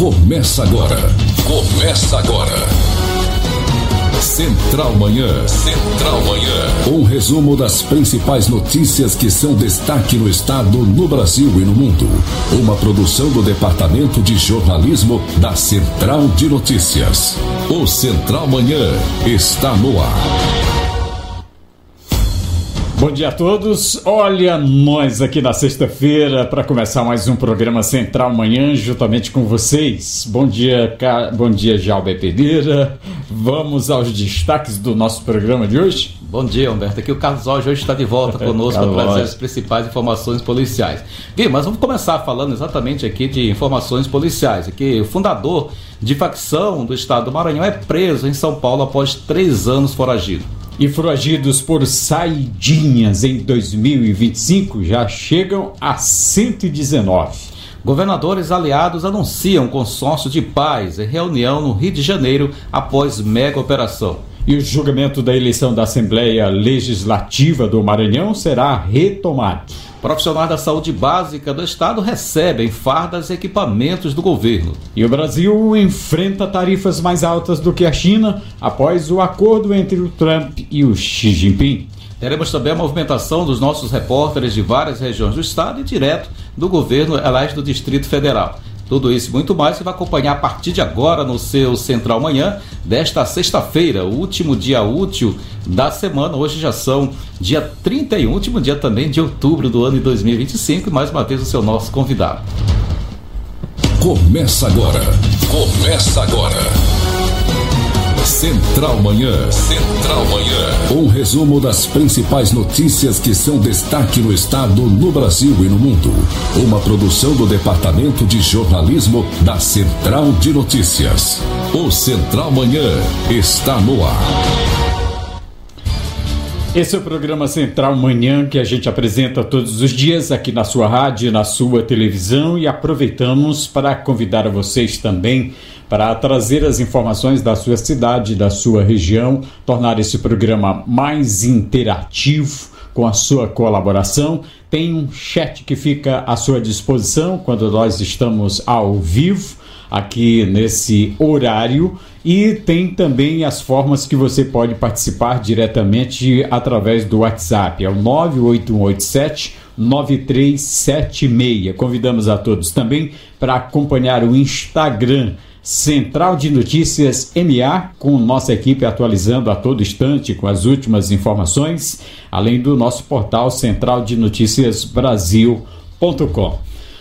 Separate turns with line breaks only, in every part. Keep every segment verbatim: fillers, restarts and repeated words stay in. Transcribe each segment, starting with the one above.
Começa agora. Começa agora. Central Manhã. Central Manhã. Um resumo das principais notícias que são destaque no estado, no Brasil e no mundo. Uma produção do Departamento de Jornalismo da Central de Notícias. O Central Manhã está no ar.
Bom dia a todos. Olha, nós aqui na sexta-feira para começar mais um programa Central Manhã juntamente com vocês. Bom dia, Ca... bom dia, Jalber Pereira. Vamos aos destaques do nosso programa de hoje.
Bom dia, Humberto. Aqui o Carlos hoje está de volta conosco para trazer as principais informações policiais. Gui, mas vamos começar falando exatamente aqui de informações policiais. Aqui, o fundador de facção do estado do Maranhão é preso em São Paulo após três anos foragido.
E foragidos por saidinhas em dois mil e vinte e cinco já chegam a cento e dezenove.
Governadores aliados anunciam consórcio de paz em reunião no Rio de Janeiro após mega operação.
E o julgamento da eleição da Assembleia Legislativa do Maranhão será retomado.
Profissionais da saúde básica do estado recebem fardas e equipamentos do governo.
E o Brasil enfrenta tarifas mais altas do que a China após o acordo entre o Trump e o Xi Jinping.
Teremos também a movimentação dos nossos repórteres de várias regiões do estado e direto do governo, aliás, do Distrito Federal. Tudo isso e muito mais você vai acompanhar a partir de agora no seu Central Manhã, desta sexta-feira, o último dia útil da semana. Hoje já são dia trinta e um, último dia também de outubro do ano de dois mil e vinte e cinco, e mais uma vez o seu nosso convidado.
Começa agora. Começa agora. Central Manhã. Central Manhã. Um resumo das principais notícias que são destaque no estado, no Brasil e no mundo. Uma produção do Departamento de Jornalismo da Central de Notícias. O Central Manhã está no ar.
Esse é o programa Central Manhã que a gente apresenta todos os dias aqui na sua rádio, na sua televisão, e aproveitamos para convidar a vocês também para trazer as informações da sua cidade, da sua região, tornar esse programa mais interativo com a sua colaboração. Tem um chat que fica à sua disposição quando nós estamos ao vivo aqui nesse horário, e tem também as formas que você pode participar diretamente através do WhatsApp, é o nove oito um oito sete nove três sete seis. Convidamos a todos também para acompanhar o Instagram Central de Notícias M A, com nossa equipe atualizando a todo instante com as últimas informações, além do nosso portal central de notícias brasil ponto com.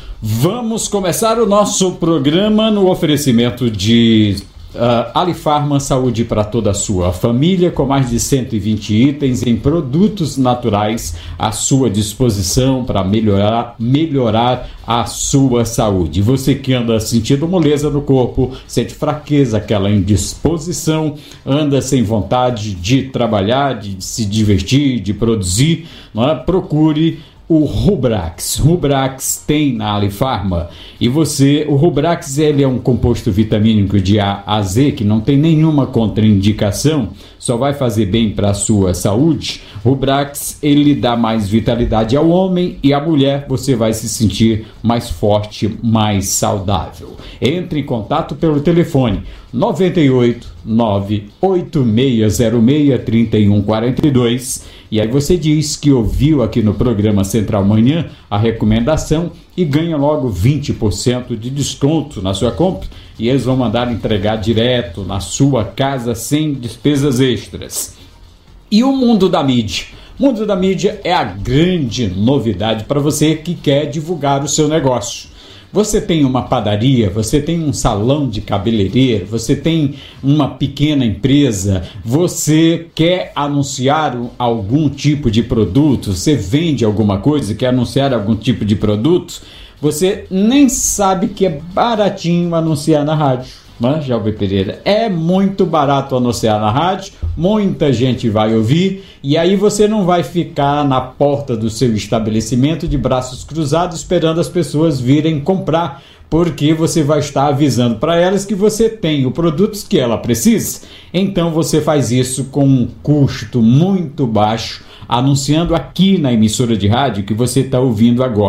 Vamos começar o nosso programa no oferecimento de uh, Alifarma, saúde para toda a sua família, com mais de cento e vinte itens em produtos naturais à sua disposição para melhorar, melhorar a sua saúde. Você que anda sentindo moleza no corpo, sente fraqueza, aquela indisposição, anda sem vontade de trabalhar, de se divertir, de produzir, não é? Procure o Rubrax. Rubrax tem na Alifarma. E você, o Rubrax, ele é um composto vitamínico de A a Z que não tem nenhuma contraindicação, só vai fazer bem para a sua saúde. Rubrax, ele dá mais vitalidade ao homem e à mulher, você vai se sentir mais forte, mais saudável. Entre em contato pelo telefone nove oito nove oito seis zero seis três um quatro dois, e aí você diz que ouviu aqui no programa Central Manhã a recomendação e ganha logo vinte por cento de desconto na sua compra, e eles vão mandar entregar direto na sua casa sem despesas extras. E o mundo da mídia? O mundo da mídia é a grande novidade para você que quer divulgar o seu negócio. Você tem uma padaria, você tem um salão de cabeleireiro, você tem uma pequena empresa, você quer anunciar algum tipo de produto, você vende alguma coisa, quer anunciar algum tipo de produto, você nem sabe que é baratinho anunciar na rádio. Mas, Jalber Pereira, é muito barato anunciar na rádio, muita gente vai ouvir, e aí você não vai ficar na porta do seu estabelecimento de braços cruzados esperando as pessoas virem comprar, porque você vai estar avisando para elas que você tem os produtos que ela precisa. Então você faz isso com um custo muito baixo, anunciando aqui na emissora de rádio que você está ouvindo agora.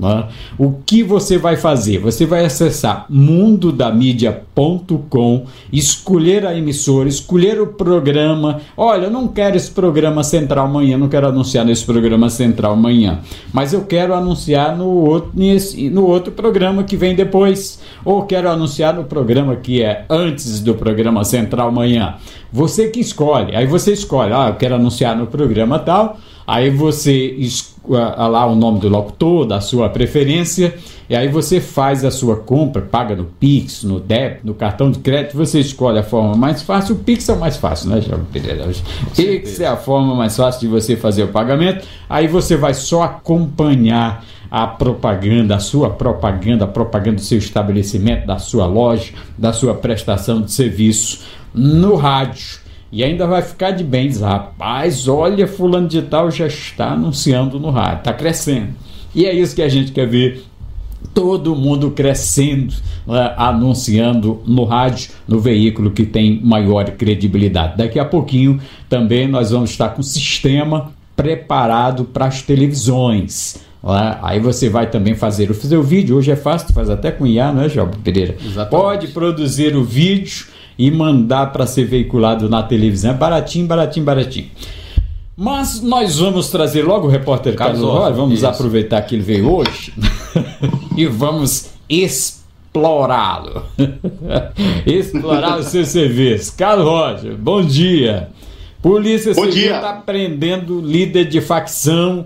Né? O que você vai fazer? Você vai acessar mundo da mídia ponto com, escolher a emissora, escolher o programa. Olha, eu não quero esse programa central amanhã, não quero anunciar nesse programa central amanhã, mas eu quero anunciar no outro, nesse, no outro programa que vem depois, ou quero anunciar no programa que é antes do programa central amanhã. Você que escolhe, aí você escolhe, ah, eu quero anunciar no programa tal. Aí você lá o nome do locutor, da sua preferência, e aí você faz a sua compra, paga no Pix, no débito, no cartão de crédito, você escolhe a forma mais fácil. O Pix é o mais fácil, né, Jovem Pereira? O Pix é a forma mais fácil de você fazer o pagamento. Aí você vai só acompanhar a propaganda, a sua propaganda, a propaganda do seu estabelecimento, da sua loja, da sua prestação de serviço no rádio. E ainda vai ficar de bem, diz, rapaz, olha, fulano de tal já está anunciando no rádio, está crescendo. E é isso que a gente quer ver, todo mundo crescendo, né, anunciando no rádio, no veículo que tem maior credibilidade. Daqui a pouquinho também nós vamos estar com o sistema preparado para as televisões. Né? Aí você vai também fazer o seu vídeo, hoje é fácil, faz até com I A, não é, Jovem Pereira?
Exatamente.
Pode produzir o vídeo e mandar para ser veiculado na televisão. É baratinho, baratinho, baratinho. Mas nós vamos trazer logo o repórter Carlos Roy, vamos isso. aproveitar que ele veio hoje e vamos explorá-lo. Explorar os seus serviços. Carlos Roger, bom dia. Polícia Civil está prendendo líder de facção.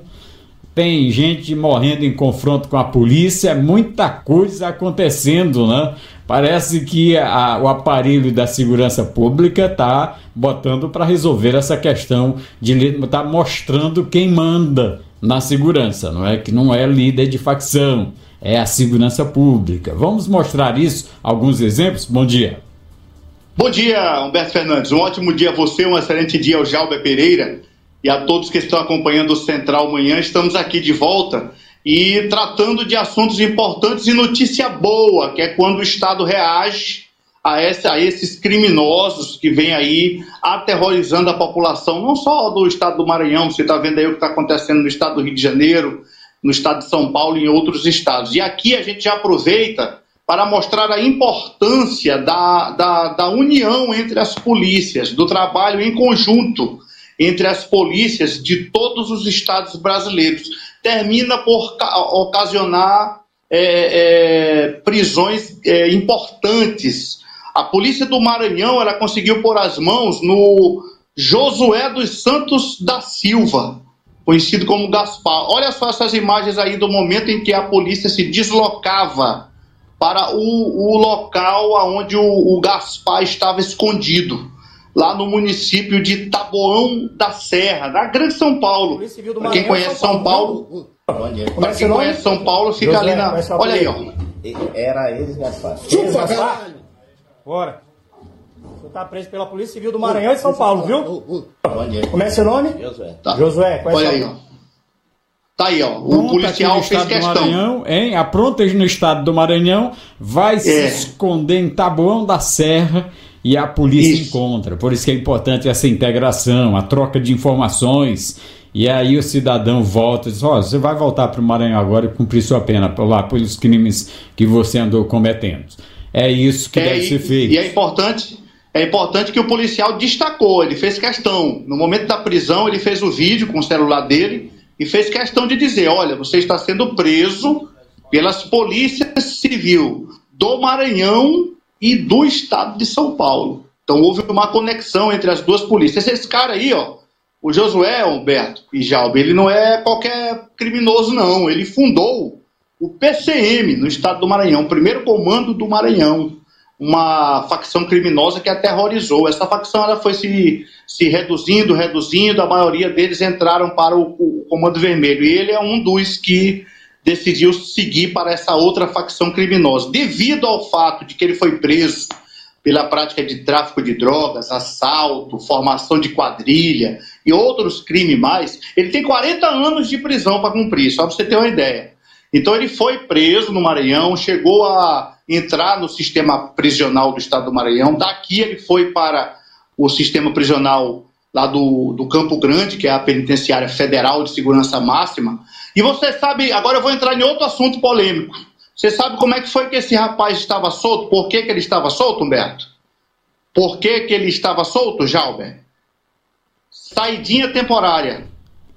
Tem gente morrendo em confronto com a polícia, muita coisa acontecendo, né? Parece que a, o aparelho da segurança pública está botando para resolver essa questão, de está mostrando quem manda na segurança, não é? Que não é líder de facção, é a segurança pública. Vamos mostrar isso, alguns exemplos? Bom dia.
Bom dia, Humberto Fernandes. Um ótimo dia a você, um excelente dia ao Jalber Pereira e a todos que estão acompanhando o Central Manhã. Estamos aqui de volta e tratando de assuntos importantes e notícia boa, que é quando o Estado reage a, essa, a esses criminosos que vêm aí aterrorizando a população, não só do Estado do Maranhão, você está vendo aí o que está acontecendo no Estado do Rio de Janeiro, no Estado de São Paulo e em outros estados. E aqui a gente já aproveita para mostrar a importância da, da, da união entre as polícias, do trabalho em conjunto entre as polícias de todos os estados brasileiros. Termina por ocasionar é, é, prisões é, importantes. A polícia do Maranhão ela conseguiu pôr as mãos no Josué dos Santos da Silva, conhecido como Gaspar. Olha só essas imagens aí do momento em que a polícia se deslocava para o, o local onde o, o Gaspar estava escondido, lá no município de Taboão da Serra, na Grande São Paulo. Para quem conhece São Paulo, para quem conhece São Paulo, fica ali na... Olha aí, ó.
Era eles, Gaspar.
Chupa, caralho! Bora. Você tá preso pela Polícia Civil do Maranhão e São Paulo, viu? Como é seu nome?
Josué.
Tá.
Josué, qual é
Olha
seu
aí,
nome?
ó. Tá aí, ó. O
Pronto,
policial fez
do
questão.
Maranhão, hein? Aprontas no estado do Maranhão, vai se
É.
esconder em Taboão da Serra e a polícia
Isso.
encontra. Por isso que é importante essa integração, a troca de informações. E aí o cidadão volta e diz, ó, oh, você vai voltar para o Maranhão agora e cumprir sua pena por lá, pelos crimes que você andou cometendo. É isso que
É,
deve
e,
ser feito.
E é importante, é importante que o policial destacou, ele fez questão. No momento da prisão, ele fez o vídeo com o celular dele e fez questão de dizer, olha, você está sendo preso pelas polícias civil do Maranhão e do estado de São Paulo. Então houve uma conexão entre as duas polícias. Esse cara aí, ó, o Josué Humberto e Jalbe, ele não é qualquer criminoso, não. Ele fundou o P C M no estado do Maranhão, o primeiro comando do Maranhão, uma facção criminosa que aterrorizou. Essa facção ela foi se, se reduzindo, reduzindo, a maioria deles entraram para o, o Comando Vermelho, e ele é um dos que decidiu seguir para essa outra facção criminosa. Devido ao fato de que ele foi preso pela prática de tráfico de drogas, assalto, formação de quadrilha e outros crimes mais, ele tem quarenta anos de prisão para cumprir, só para você ter uma ideia. Então ele foi preso no Maranhão, chegou a entrar no sistema prisional do estado do Maranhão, daqui ele foi para o sistema prisional lá do, do Campo Grande, que é a penitenciária federal de segurança máxima, E você sabe, agora eu vou entrar em outro assunto polêmico. Você sabe como é que foi que esse rapaz estava solto? Por que que ele estava solto, Humberto? Por que que ele estava solto, Jalber? Saidinha temporária.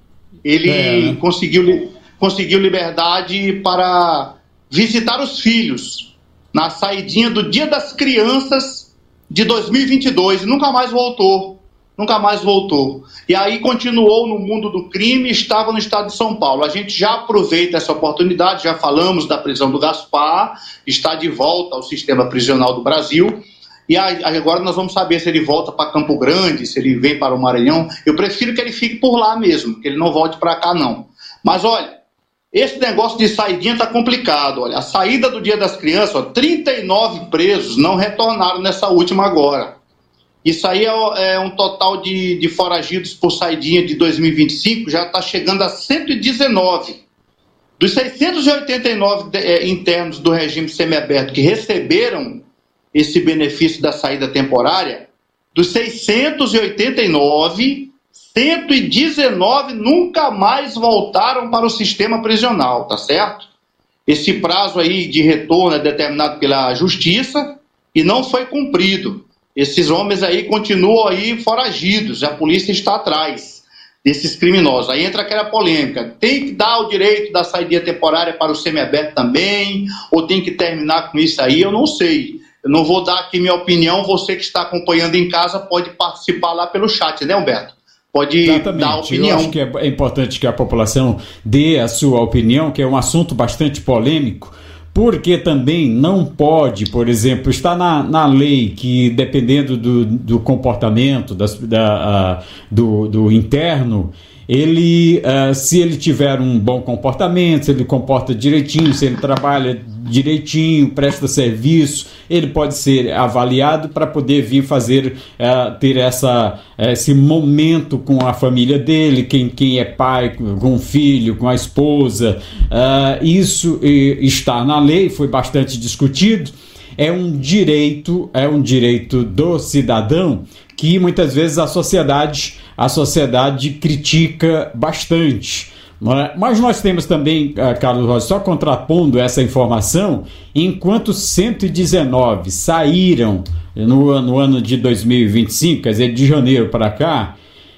Ele é, né? conseguiu, conseguiu liberdade para visitar os filhos na saidinha do Dia das Crianças de dois mil e vinte e dois e nunca mais voltou. Nunca mais voltou. E aí continuou no mundo do crime, estava no estado de São Paulo. A gente já aproveita essa oportunidade, já falamos da prisão do Gaspar, está de volta ao sistema prisional do Brasil. E aí, agora nós vamos saber se ele volta para Campo Grande, se ele vem para o Maranhão. Eu prefiro que ele fique por lá mesmo, que ele não volte para cá não. Mas olha, esse negócio de saidinha está complicado. Olha, a saída do Dia das Crianças, ó, trinta e nove presos não retornaram nessa última agora. Isso aí é, é um total de, de foragidos por saidinha de dois mil e vinte e cinco, já está chegando a cento e dezenove. Dos seiscentos e oitenta e nove de, é, internos do regime semiaberto que receberam esse benefício da saída temporária, dos seiscentos e oitenta e nove, cento e dezenove nunca mais voltaram para o sistema prisional, tá certo? Esse prazo aí de retorno é determinado pela Justiça e não foi cumprido. Esses homens aí continuam aí foragidos, a polícia está atrás desses criminosos. Aí entra aquela polêmica, tem que dar o direito da saída temporária para o semiaberto também, ou tem que terminar com isso aí, eu não sei. Eu não vou dar aqui minha opinião, você que está acompanhando em casa pode participar lá pelo chat, né, Humberto? Pode Exatamente. dar a opinião.
Eu acho que é importante que a população dê a sua opinião, que é um assunto bastante polêmico, porque também não pode, por exemplo, está na, na lei que, dependendo do, do comportamento das, da, uh, do, do interno, ele, uh, se ele tiver um bom comportamento, se ele comporta direitinho, se ele trabalha direitinho, presta serviço, ele pode ser avaliado para poder vir fazer, uh, ter essa, esse momento com a família dele, quem, quem é pai, com o filho, com a esposa. Uh, isso uh, está na lei, foi bastante discutido. É um direito, é um direito do cidadão que muitas vezes a sociedade, a sociedade critica bastante. Mas nós temos também, Carlos Rosa, só contrapondo essa informação, enquanto cento e dezenove saíram no, no ano de dois mil e vinte e cinco, quer dizer, de janeiro para cá,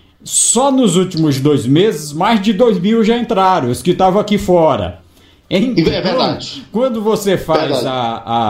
só nos últimos dois meses, mais de dois mil já entraram, os que estavam aqui fora. Então, é verdade. Quando você faz, a,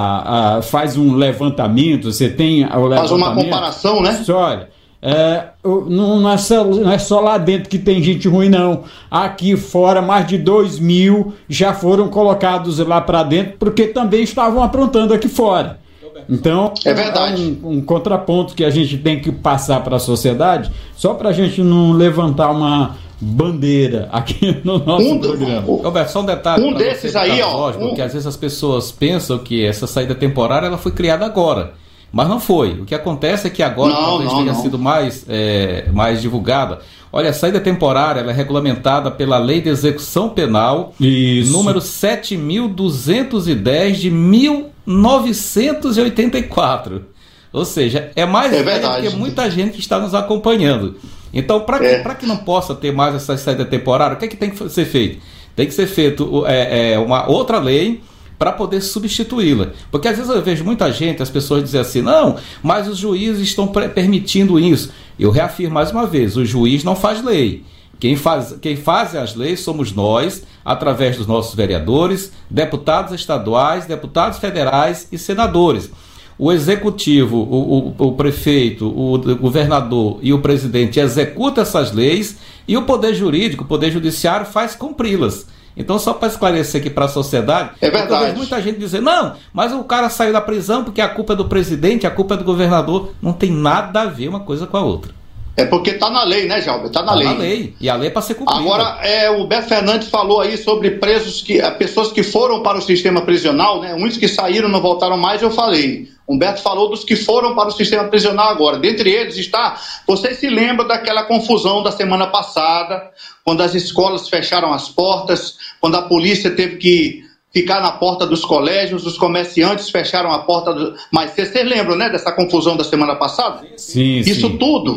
a, a, faz um levantamento, você tem o levantamento... Faz uma comparação, né? Olha, é, não, não, é só, não é só lá dentro que tem gente ruim, não. Aqui fora, mais de dois mil já foram colocados lá para dentro, porque também estavam aprontando aqui fora. Então, é verdade. É um, um contraponto que a gente tem que passar para a sociedade, só para a gente não levantar uma bandeira aqui no nosso um, programa.
Roberto, só um detalhe.
Um desses aí, ó.
Lógico, um... Porque às vezes as pessoas pensam que essa saída temporária ela foi criada agora. Mas não foi. O que acontece é que agora não, talvez não, tenha não. sido mais, é, mais divulgada. Olha, a saída temporária ela é regulamentada pela Lei de Execução Penal, Isso. número sete mil duzentos e dez de mil novecentos e oitenta e quatro. Ou seja, é mais é velho do que muita gente que está nos acompanhando. Então, para que, é. para que não possa ter mais essa saída temporária, o que é que tem que ser feito? Tem que ser feito é, é, uma outra lei para poder substituí-la. Porque às vezes eu vejo muita gente, as pessoas dizem assim, não, mas os juízes estão permitindo isso. Eu reafirmo mais uma vez, o juiz não faz lei. Quem faz, quem faz as leis somos nós, através dos nossos vereadores, deputados estaduais, deputados federais e senadores. O executivo, o, o, o prefeito, o governador e o presidente executam essas leis e o poder jurídico, o poder judiciário faz cumpri-las. Então, só para esclarecer aqui para a sociedade, é verdade. Eu vejo muita gente dizer, não, mas o cara saiu da prisão porque a culpa é do presidente, a culpa é do governador. Não tem nada a ver uma coisa com a outra.
É porque está na lei, né, Jalber? Está na, tá lei.
na lei. E a lei é para ser cumprida.
Agora, é, o Beto Fernandes falou aí sobre presos, que, pessoas que foram para o sistema prisional, né? Muitos que saíram não voltaram mais, eu falei. Humberto falou dos que foram para o sistema prisional agora. Dentre eles está... Vocês se lembram daquela confusão da semana passada, quando as escolas fecharam as portas, quando a polícia teve que ficar na porta dos colégios, os comerciantes fecharam a porta... Do... Mas vocês lembram, né, dessa confusão da semana passada?
Sim,
Isso
sim.
tudo...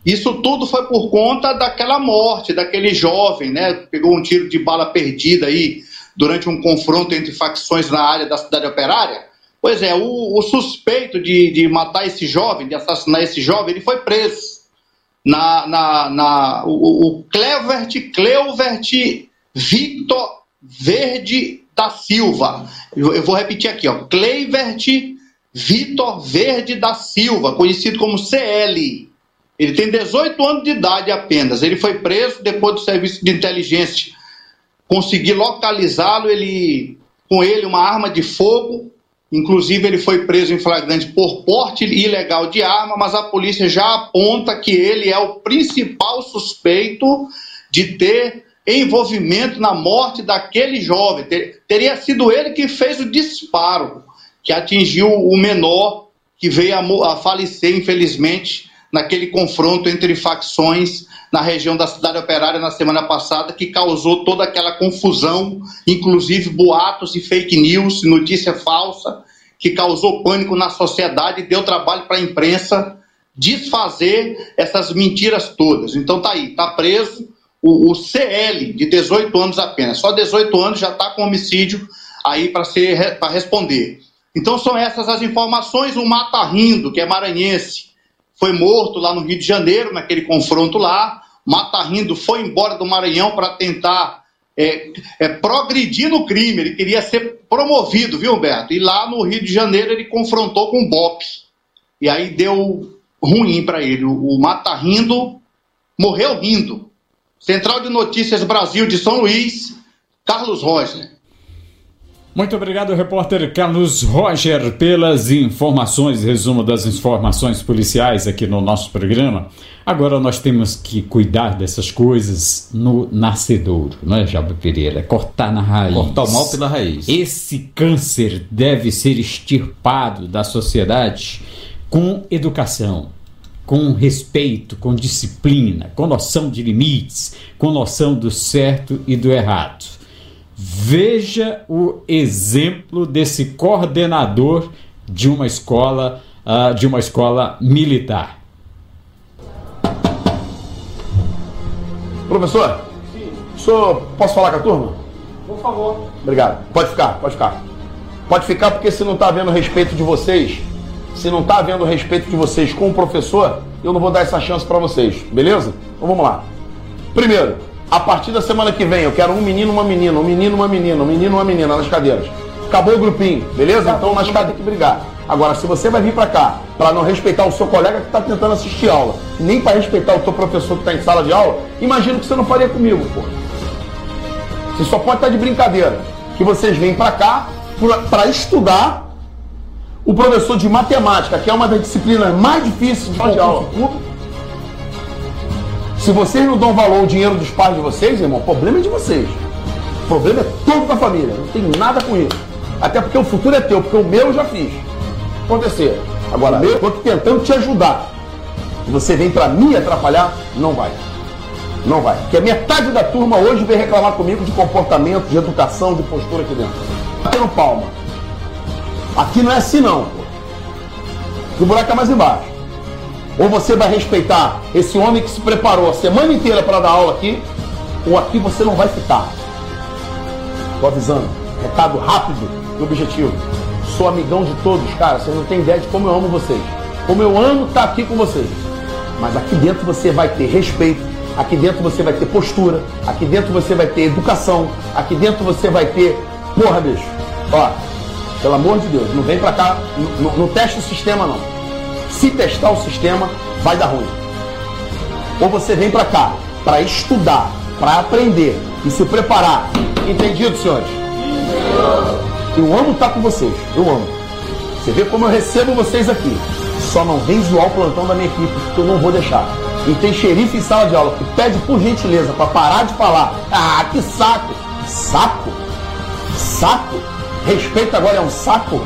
Isso tudo foi por conta daquela morte, daquele jovem, né? Pegou um tiro de bala perdida aí durante um confronto entre facções na área da cidade operária. Pois é, o, o suspeito de, de matar esse jovem, de assassinar esse jovem, ele foi preso. Na, na, na, o, o Cleuvert, Cleuvert Victor Verde da Silva. Eu, eu vou repetir aqui, ó. Cleuvert Vitor Verde da Silva, conhecido como C L. Ele tem dezoito anos de idade apenas. Ele foi preso depois do serviço de inteligência conseguir localizá-lo, ele, com ele uma arma de fogo. Inclusive ele foi preso em flagrante por porte ilegal de arma, mas a polícia já aponta que ele é o principal suspeito de ter envolvimento na morte daquele jovem. Ter, teria sido ele que fez o disparo que atingiu o menor, que veio a, a falecer, infelizmente, naquele confronto entre facções na região da cidade operária na semana passada, que causou toda aquela confusão, inclusive boatos e fake news, notícia falsa, que causou pânico na sociedade e deu trabalho para a imprensa desfazer essas mentiras todas. Então tá aí, tá preso o, o C L, de dezoito anos apenas. Só dezoito anos já está com homicídio aí para ser para responder. Então são essas as informações. O Mata Rindo, que é maranhense, foi morto lá no Rio de Janeiro, naquele confronto lá. Mata Rindo foi embora do Maranhão para tentar é, é, progredir no crime. Ele queria ser promovido, viu, Humberto? E lá no Rio de Janeiro ele confrontou com o B O P. E aí deu ruim para ele. O Mata Rindo morreu rindo. Central de Notícias Brasil de São Luís, Carlos Roger.
Muito obrigado, repórter Carlos Roger, pelas informações, resumo das informações policiais aqui no nosso programa. Agora nós temos que cuidar dessas coisas no nascedouro, não é, Jalber Pereira? Cortar na raiz.
Cortar o mal pela raiz.
Esse câncer deve ser extirpado da sociedade com educação, com respeito, com disciplina, com noção de limites, com noção do certo e do errado. Veja o exemplo desse coordenador de uma escola, uh, de uma escola militar.
Professor, sim. O senhor, posso falar com a turma?
Por favor.
Obrigado. Pode ficar, pode ficar. Pode ficar porque se não está havendo respeito de vocês, se não está havendo respeito de vocês com o professor, eu não vou dar essa chance para vocês, beleza? Então vamos lá. Primeiro, a partir da semana que vem, eu quero um menino, uma menina, um menino, uma menina, um menino, uma menina nas cadeiras. Acabou o grupinho, beleza? Então nós cadeiras tem que brigar. Agora, se você vai vir para cá para não respeitar o seu colega que está tentando assistir aula, nem para respeitar o teu professor que está em sala de aula, imagino que você não faria comigo, pô. Você só pode estar de brincadeira. Que vocês vêm para cá para estudar o professor de matemática, que é uma das disciplinas mais difíceis de fazer aula. Se vocês não dão valor ao dinheiro dos pais de vocês, irmão, o problema é de vocês. O problema é todo da família. Não tem nada com isso. Até porque o futuro é teu, porque o meu eu já fiz. Acontecer. Agora, eu estou tentando te ajudar. Se você vem para me atrapalhar, não vai. Não vai. Porque a metade da turma hoje vem reclamar comigo de comportamento, de educação, de postura aqui dentro. Batendo palma. Aqui não é assim, não. O buraco é mais embaixo. Ou você vai respeitar esse homem que se preparou a semana inteira para dar aula aqui, ou aqui você não vai ficar. Estou avisando. Recado rápido e objetivo. Sou amigão de todos, cara. Vocês não têm ideia de como eu amo vocês. Como eu amo estar aqui com vocês. Mas aqui dentro você vai ter respeito. Aqui dentro você vai ter postura. Aqui dentro você vai ter educação. Aqui dentro você vai ter... Porra, bicho. Ó, pelo amor de Deus, não vem pra cá. Não, não testa o sistema, não. Se testar o sistema, vai dar ruim. Ou você vem pra cá para estudar, para aprender e se preparar. Entendido, senhores? Eu amo estar com vocês. Eu amo. Você vê como eu recebo vocês aqui. Só não vem zoar o plantão da minha equipe, porque eu não vou deixar. E tem xerife em sala de aula que pede por gentileza para parar de falar. Ah, que saco! Saco? Saco? Respeito agora é um saco?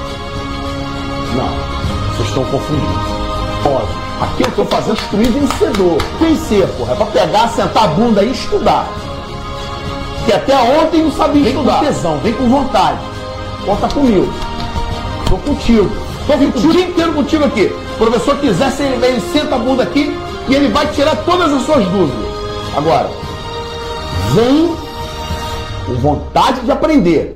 Não. Vocês estão confundindo. Ó, aqui eu estou fazendo instruir vencedor. Vencer, porra. É pra pegar, sentar a bunda e estudar. Que até ontem não sabia vem estudar. Vem com tesão, vem com vontade. Conta comigo. Estou contigo. Tô o dia inteiro contigo aqui. Se o professor quiser, ele, ele senta a bunda aqui e ele vai tirar todas as suas dúvidas. Agora, vem com vontade de aprender.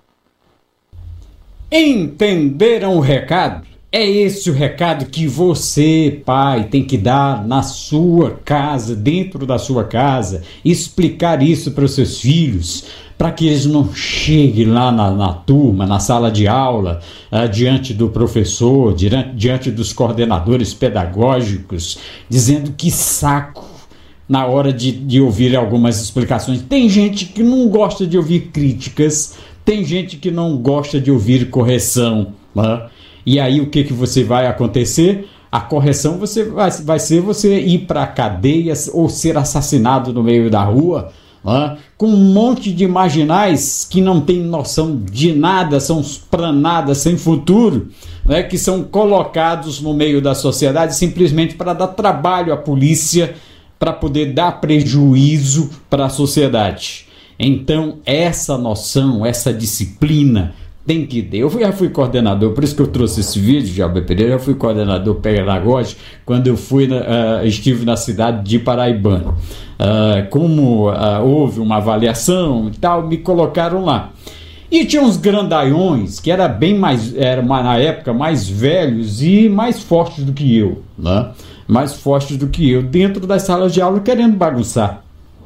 Entenderam o recado? É esse o recado que você, pai, tem que dar na sua casa, dentro da sua casa, explicar isso para os seus filhos, para que eles não cheguem lá na, na turma, na sala de aula, uh, diante do professor, diante, diante dos coordenadores pedagógicos, dizendo que saco na hora de, de ouvir algumas explicações. Tem gente que não gosta de ouvir críticas, tem gente que não gosta de ouvir correção, né? E aí o que, que você vai acontecer? A correção você vai, vai ser você ir para a cadeia ou ser assassinado no meio da rua, né? Com um monte de marginais que não tem noção de nada, são pra nada, sem futuro, né? Que são colocados no meio da sociedade simplesmente para dar trabalho à polícia, para poder dar prejuízo para a sociedade. Então essa noção, essa disciplina tem que ter. Eu já fui coordenador, por isso que eu trouxe esse vídeo, Jalber Pereira. Eu fui coordenador pedagógico quando eu fui na, uh, estive na cidade de Paraibano. Uh, como uh, houve uma avaliação e tal, me colocaram lá. E tinha uns grandalhões que era bem mais, era na época mais velhos e mais fortes do que eu, né? Mais fortes do que eu, dentro das salas de aula querendo bagunçar.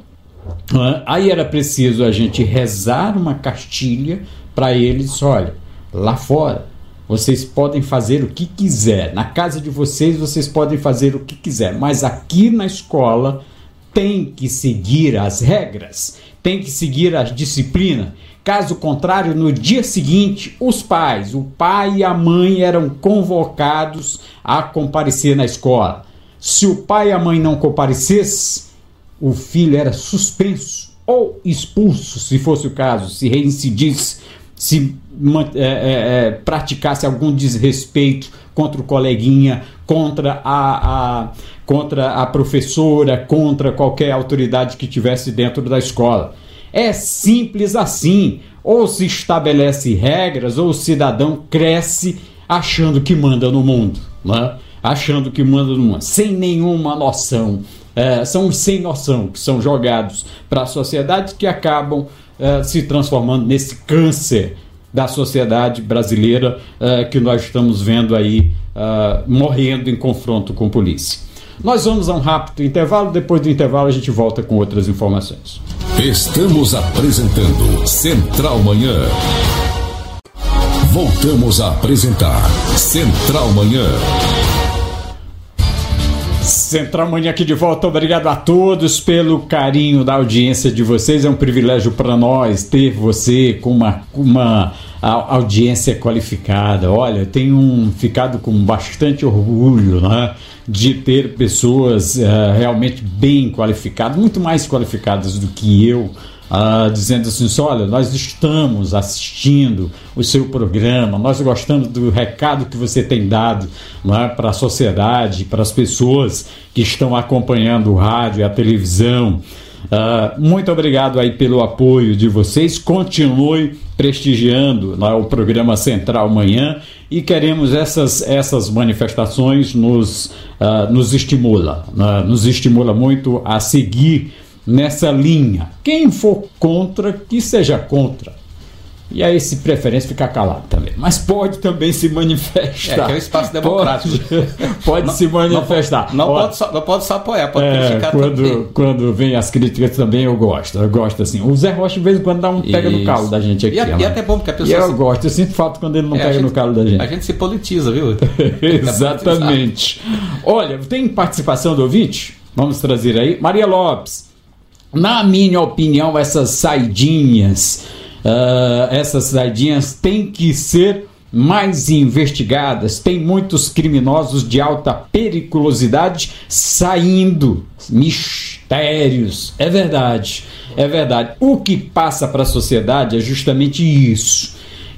Uh, aí era preciso a gente rezar uma cartilha para eles: olha, lá fora vocês podem fazer o que quiser, na casa de vocês vocês podem fazer o que quiser, mas aqui na escola tem que seguir as regras, tem que seguir a disciplina. Caso contrário, no dia seguinte, os pais, o pai e a mãe eram convocados a comparecer na escola. Se o pai e a mãe não comparecessem, o filho era suspenso ou expulso, se fosse o caso, se reincidisse, se é, é, praticasse algum desrespeito contra o coleguinha, contra a, a, contra a professora, contra qualquer autoridade que tivesse dentro da escola. É simples assim. Ou se estabelece regras, ou o cidadão cresce achando que manda no mundo, né? Achando que manda no mundo, sem nenhuma noção. É, são os sem noção que são jogados para a sociedade, que acabam é, se transformando nesse câncer da sociedade brasileira é, que nós estamos vendo aí é, morrendo em confronto com a polícia. Nós vamos a um rápido intervalo, depois do intervalo a gente volta com outras informações.
Estamos apresentando Central Manhã. Voltamos a apresentar Central Manhã.
Central Manhã aqui de volta. Obrigado a todos pelo carinho da audiência de vocês. É um privilégio para nós ter você com uma, uma audiência qualificada. Olha, eu tenho ficado com bastante orgulho, né, de ter pessoas uh, realmente bem qualificadas, muito mais qualificadas do que eu, Uh, dizendo assim: olha, nós estamos assistindo o seu programa, nós gostamos do recado que você tem dado, é, para a sociedade, para as pessoas que estão acompanhando o rádio e a televisão. Uh, muito obrigado aí pelo apoio de vocês. Continue prestigiando, é, o programa Central Manhã, e queremos essas, essas manifestações nos, uh, nos estimula, uh, nos estimula muito a seguir nessa linha. Quem for contra, que seja contra. E aí, se preferência, ficar calado também. Mas pode também se manifestar.
É, que é o espaço democrático.
Pode, pode não, se manifestar.
Não, não, pode só, não pode só apoiar, pode
é,
criticar
quando,
também.
Quando vem as críticas também, eu gosto. Eu gosto assim. O Zé Rocha, de vez em quando, dá um pega Isso. no calo da gente aqui.
E, é, e é até bom, porque a pessoa...
E eu
se...
gosto. Eu sinto falta quando ele não é, pega gente, no calo da gente.
A gente se politiza, viu?
Exatamente. Olha, tem participação do ouvinte? Vamos trazer aí. Maria Lopes. Na minha opinião, essas saidinhas, uh, essas saidinhas têm que ser mais investigadas. Tem muitos criminosos de alta periculosidade saindo. Mistérios. É verdade, é verdade. O que passa para a sociedade é justamente isso.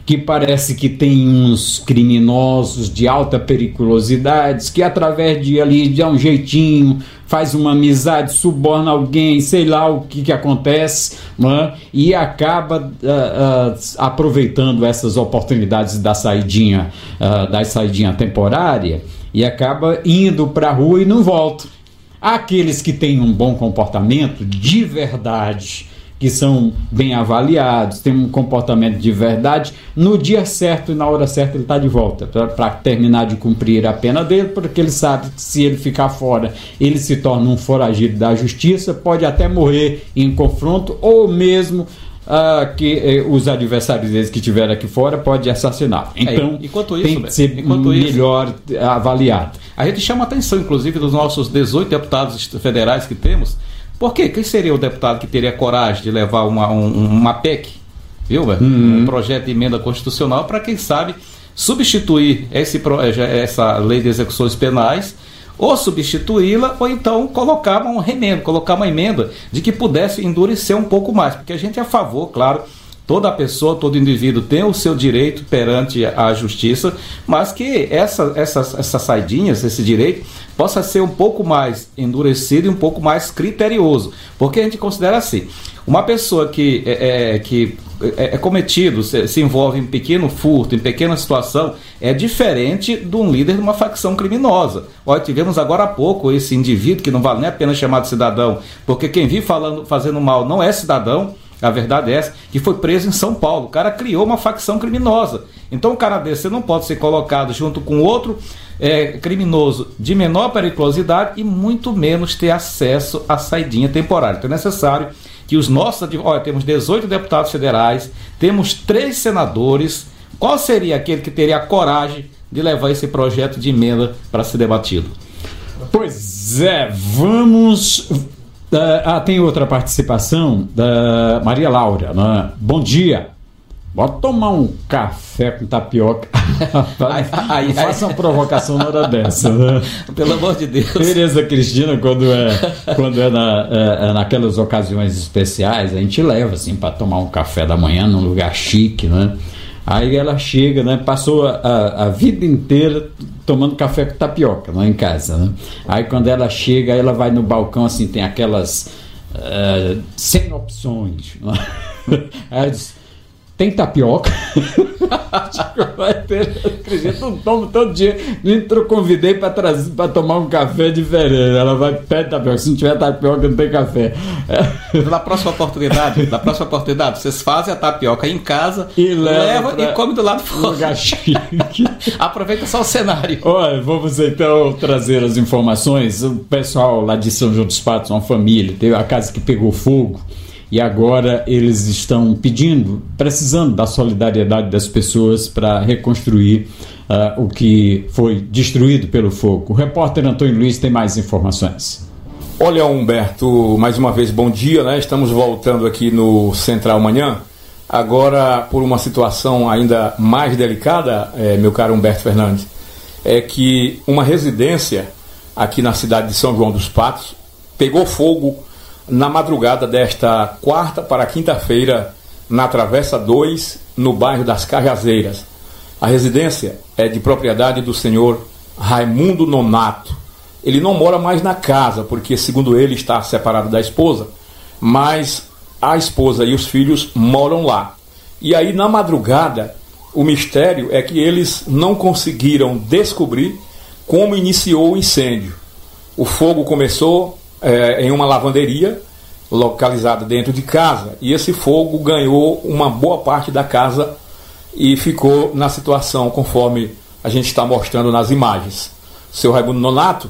que parece que tem uns criminosos de alta periculosidade, que através de ali, de um jeitinho, faz uma amizade, suborna alguém, sei lá o que, que acontece, né? E acaba uh, uh, aproveitando essas oportunidades da saidinha, uh, da saidinha temporária, e acaba indo para a rua e não volta. Aqueles que têm um bom comportamento de verdade, que são bem avaliados, têm um comportamento de verdade, no dia certo e na hora certa ele está de volta para terminar de cumprir a pena dele, porque ele sabe que se ele ficar fora, ele se torna um foragido da justiça, pode até morrer em confronto, ou mesmo uh, que eh, os adversários deles que estiverem aqui fora pode assassinar. Então, é, enquanto isso, tem que ser enquanto melhor isso, avaliado.
A gente chama a atenção, inclusive, dos nossos dezoito deputados federais que temos. Por quê? Quem seria o deputado que teria coragem de levar uma, um, uma P E C, viu, uhum. um projeto de emenda constitucional, para, quem sabe, substituir esse, essa lei de execuções penais, ou substituí-la, ou então colocar um remendo, colocar uma emenda de que pudesse endurecer um pouco mais, porque a gente é a favor, claro, toda pessoa, todo indivíduo tem o seu direito perante a justiça, mas que essa, essas, essas saidinhas, esse direito, possa ser um pouco mais endurecido e um pouco mais criterioso. Porque a gente considera assim, uma pessoa que é, é, que é, é cometido, se, se envolve em pequeno furto, em pequena situação, é diferente de um líder de uma facção criminosa. Olha, tivemos agora há pouco esse indivíduo, que não vale nem a pena chamar de cidadão, porque quem vive falando, fazendo mal não é cidadão. A verdade é essa, que foi preso em São Paulo. O cara criou uma facção criminosa. Então, um cara desse não pode ser colocado junto com outro é, criminoso de menor periculosidade e muito menos ter acesso à saidinha temporária. Então, é necessário que os nossos... Olha, temos dezoito deputados federais, temos três senadores. Qual seria aquele que teria a coragem de levar esse projeto de emenda para ser debatido?
Pois é, vamos... Uh, ah, tem outra participação da Maria Laura, né? Bom dia. Bota tomar um café com tapioca. Ai, ai, não faça uma provocação na hora dessa, né?
Pelo amor de Deus.
Tereza Cristina, quando é, quando é, na, é, é naquelas ocasiões especiais, a gente leva assim para tomar um café da manhã num lugar chique, né? Aí ela chega, né? Passou a, a vida inteira tomando café com tapioca lá em casa, né? Aí quando ela chega, ela vai no balcão, assim, tem aquelas uh, cem opções, né? Aí ela diz, tem tapioca? Vai ter, acredito, não tomo todo dia. Eu convidei para trazer, para tomar um café diferente. Ela vai pede tapioca. Se não tiver tapioca, não tem café.
Na próxima oportunidade, na próxima oportunidade, vocês fazem a tapioca em casa
e leva
e come do lado fora. Aproveita só o cenário.
Olha, vamos então trazer as informações. O pessoal lá de São João dos Patos, uma família, teve a casa que pegou fogo. E agora eles estão pedindo, precisando da solidariedade das pessoas para reconstruir uh, o que foi destruído pelo fogo. O repórter Antônio Luiz tem mais informações.
Olha, Humberto, mais uma vez bom dia, né? Estamos voltando aqui no Central Manhã. Agora, por uma situação ainda mais delicada, é, meu caro Humberto Fernandes, é que uma residência aqui na cidade de São João dos Patos pegou fogo na madrugada desta quarta para quinta-feira, na Travessa dois, no bairro das Cajazeiras. A residência é de propriedade do senhor Raimundo Nonato. Ele não mora mais na casa, porque, segundo ele, está separado da esposa, mas a esposa e os filhos moram lá. E aí, na madrugada, o mistério é que eles não conseguiram descobrir como iniciou o incêndio. O fogo começou É, em uma lavanderia localizada dentro de casa, e esse fogo ganhou uma boa parte da casa e ficou na situação conforme a gente está mostrando nas imagens. O seu Raimundo Nonato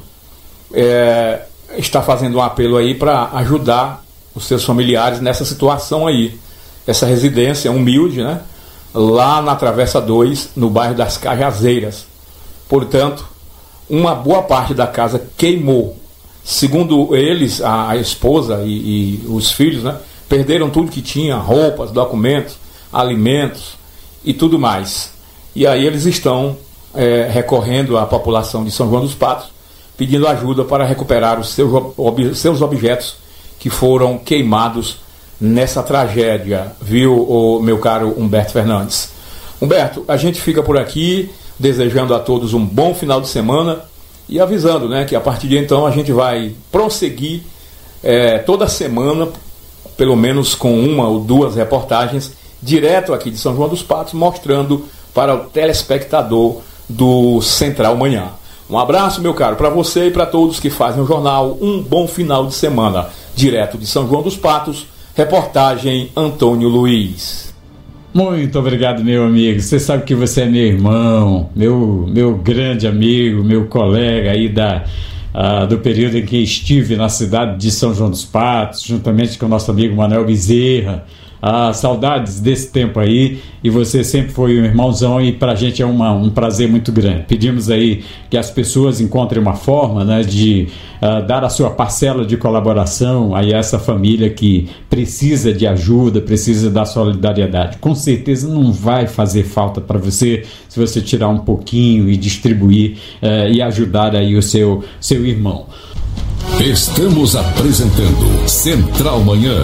é, está fazendo um apelo aí para ajudar os seus familiares nessa situação aí. Essa residência humilde, né, lá na Travessa dois, no bairro das Cajazeiras. Portanto, uma boa parte da casa queimou. Segundo eles, a, a esposa e, e os filhos, né, perderam tudo que tinha, roupas, documentos, alimentos e tudo mais. E aí eles estão é, recorrendo à população de São João dos Patos, pedindo ajuda para recuperar os seus, ob, seus objetos que foram queimados nessa tragédia, viu, o meu caro Humberto Fernandes? Humberto, a gente fica por aqui desejando a todos um bom final de semana e avisando, né, que a partir de então a gente vai prosseguir é, toda semana, pelo menos com uma ou duas reportagens, direto aqui de São João dos Patos, mostrando para o telespectador do Central Manhã. Um abraço, meu caro, para você e para todos que fazem o jornal. Um bom final de semana. Direto de São João dos Patos, reportagem Antônio Luiz.
Muito obrigado, meu amigo. Você sabe que você é meu irmão, meu, meu grande amigo, meu colega aí da, uh, do período em que estive na cidade de São João dos Patos, juntamente com o nosso amigo Manuel Bezerra. Ah, saudades desse tempo aí, e você sempre foi um irmãozão, e pra gente é uma, um prazer muito grande. Pedimos aí que as pessoas encontrem uma forma, né, de uh, dar a sua parcela de colaboração aí a essa família que precisa de ajuda, precisa da solidariedade. Com certeza não vai fazer falta para você se você tirar um pouquinho e distribuir uh, e ajudar aí o seu, seu irmão.
Estamos apresentando Central Manhã.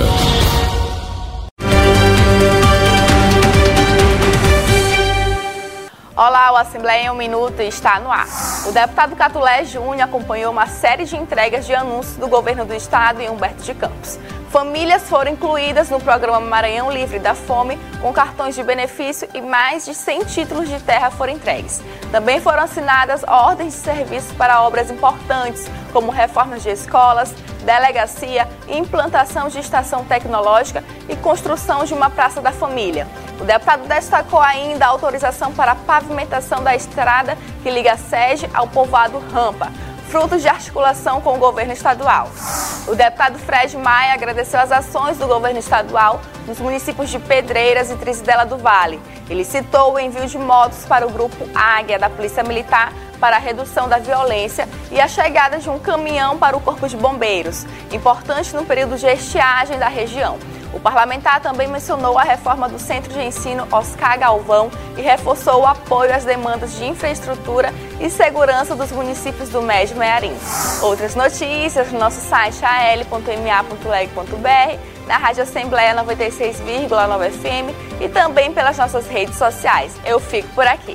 Olá, o Assembleia em um Minuto está no ar. O deputado Catulé Júnior acompanhou uma série de entregas de anúncios do governo do estado em Humberto de Campos. Famílias foram incluídas no programa Maranhão Livre da Fome, com cartões de benefício, e mais de cem títulos de terra foram entregues. Também foram assinadas ordens de serviço para obras importantes, como reformas de escolas, delegacia, implantação de estação tecnológica e construção de uma praça da família. O deputado destacou ainda a autorização para a pavimentação da estrada que liga a sede ao povoado Rampa, frutos de articulação com o governo estadual. O deputado Fred Maia agradeceu as ações do governo estadual nos municípios de Pedreiras e Trizidela do Vale. Ele citou o envio de motos para o grupo Águia da Polícia Militar para a redução da violência e a chegada de um caminhão para o Corpo de Bombeiros, importante no período de estiagem da região. O parlamentar também mencionou a reforma do Centro de Ensino Oscar Galvão e reforçou o apoio às demandas de infraestrutura e segurança dos municípios do Médio Mearim. Outras notícias no nosso site a l ponto m a ponto leg ponto b r, na Rádio Assembleia noventa e seis vírgula nove F M e também pelas nossas redes sociais. Eu fico por aqui.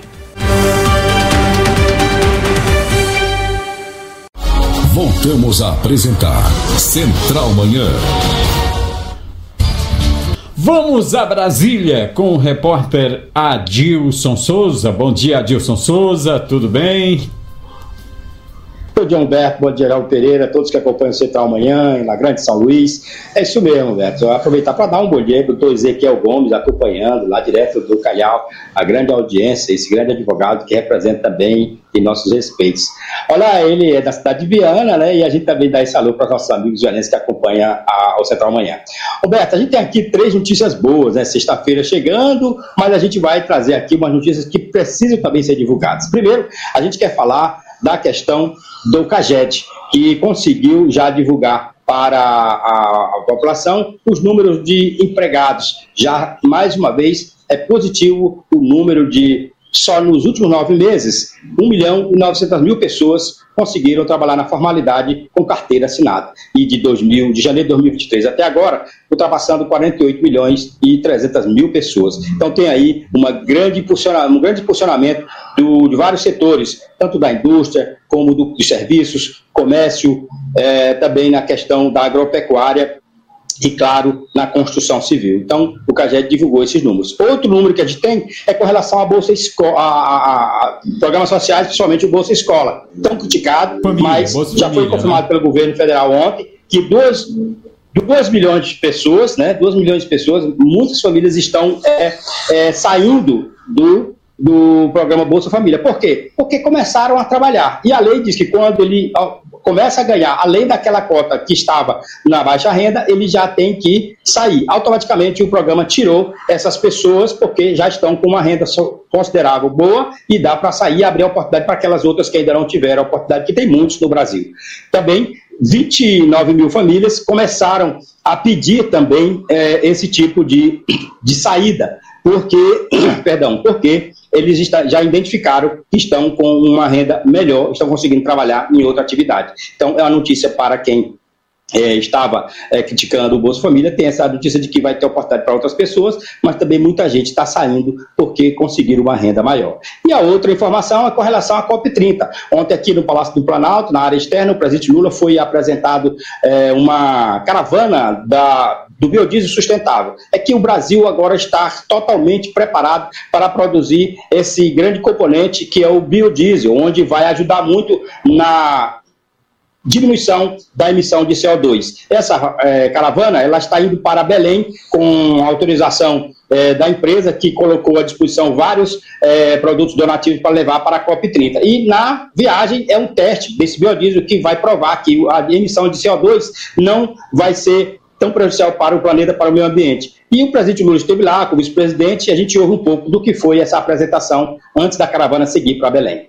Voltamos a apresentar Central Manhã.
Vamos a Brasília com o repórter Adilson Souza. Bom dia, Adilson Souza, tudo bem?
Bom dia, Humberto, bom dia, Geraldo Pereira, todos que acompanham o Central Manhã, na Grande São Luís. É isso mesmo, Humberto. Eu vou aproveitar para dar um bom dia para o doutor Ezequiel Gomes, acompanhando lá direto do Calhau, a grande audiência, esse grande advogado que representa também em nossos respeitos. Olha, ele é da cidade de Viana, né? E a gente também dá esse alô para os nossos amigos vianenses que acompanham a, o Central Manhã. Humberto, a gente tem aqui três notícias boas, né? Sexta-feira chegando, mas a gente vai trazer aqui umas notícias que precisam também ser divulgadas. Primeiro, a gente quer falar da questão do CAGED, que conseguiu já divulgar para a, a população os números de empregados. Já, mais uma vez, é positivo o número de, só nos últimos nove meses, um milhão e novecentas mil pessoas conseguiram trabalhar na formalidade com carteira assinada. E de, dois mil, de janeiro de dois mil e vinte e três até agora, ultrapassando quarenta e oito milhões e trezentas mil pessoas. Então tem aí uma grande impulsiona, um grande impulsionamento do, de vários setores, tanto da indústria como do, dos serviços, comércio, é, também na questão da agropecuária e, claro, na construção civil. Então, o CAGED divulgou esses números. Outro número que a gente tem é com relação à Bolsa Escola, a, a, a programas sociais, principalmente o Bolsa Escola. Tão criticado, família, mas Bolsa já família, foi confirmado, né, pelo governo federal ontem, que duas, duas milhões de pessoas, né, duas milhões de pessoas, muitas famílias estão é, é, saindo do, do programa Bolsa Família. Por quê? Porque começaram a trabalhar. E a lei diz que quando ele começa a ganhar, além daquela cota que estava na baixa renda, ele já tem que sair. Automaticamente o programa tirou essas pessoas, porque já estão com uma renda considerável boa e dá para sair e abrir a oportunidade para aquelas outras que ainda não tiveram a oportunidade, que tem muitos no Brasil. Também vinte e nove mil famílias começaram a pedir também é, esse tipo de, de saída, porque, perdão, porque eles está, já identificaram que estão com uma renda melhor, estão conseguindo trabalhar em outra atividade. Então, é uma notícia para quem É, estava é, criticando o Bolsa Família, tem essa notícia de que vai ter oportunidade para outras pessoas, mas também muita gente está saindo porque conseguiram uma renda maior. E a outra informação é com relação à COP trinta. Ontem aqui no Palácio do Planalto, na área externa, o presidente Lula foi apresentado é, uma caravana da, do biodiesel sustentável. É que o Brasil agora está totalmente preparado para produzir esse grande componente que é o biodiesel, onde vai ajudar muito na diminuição da emissão de C O dois. Essa é, caravana ela está indo para Belém com autorização é, da empresa que colocou à disposição vários é, produtos donativos para levar para a COP trinta. E na viagem é um teste desse biodiesel que vai provar que a emissão de C O dois não vai ser tão prejudicial para o planeta, para o meio ambiente. E o presidente Lula esteve lá com o vice-presidente e a gente ouve um pouco do que foi essa apresentação antes da caravana seguir para Belém.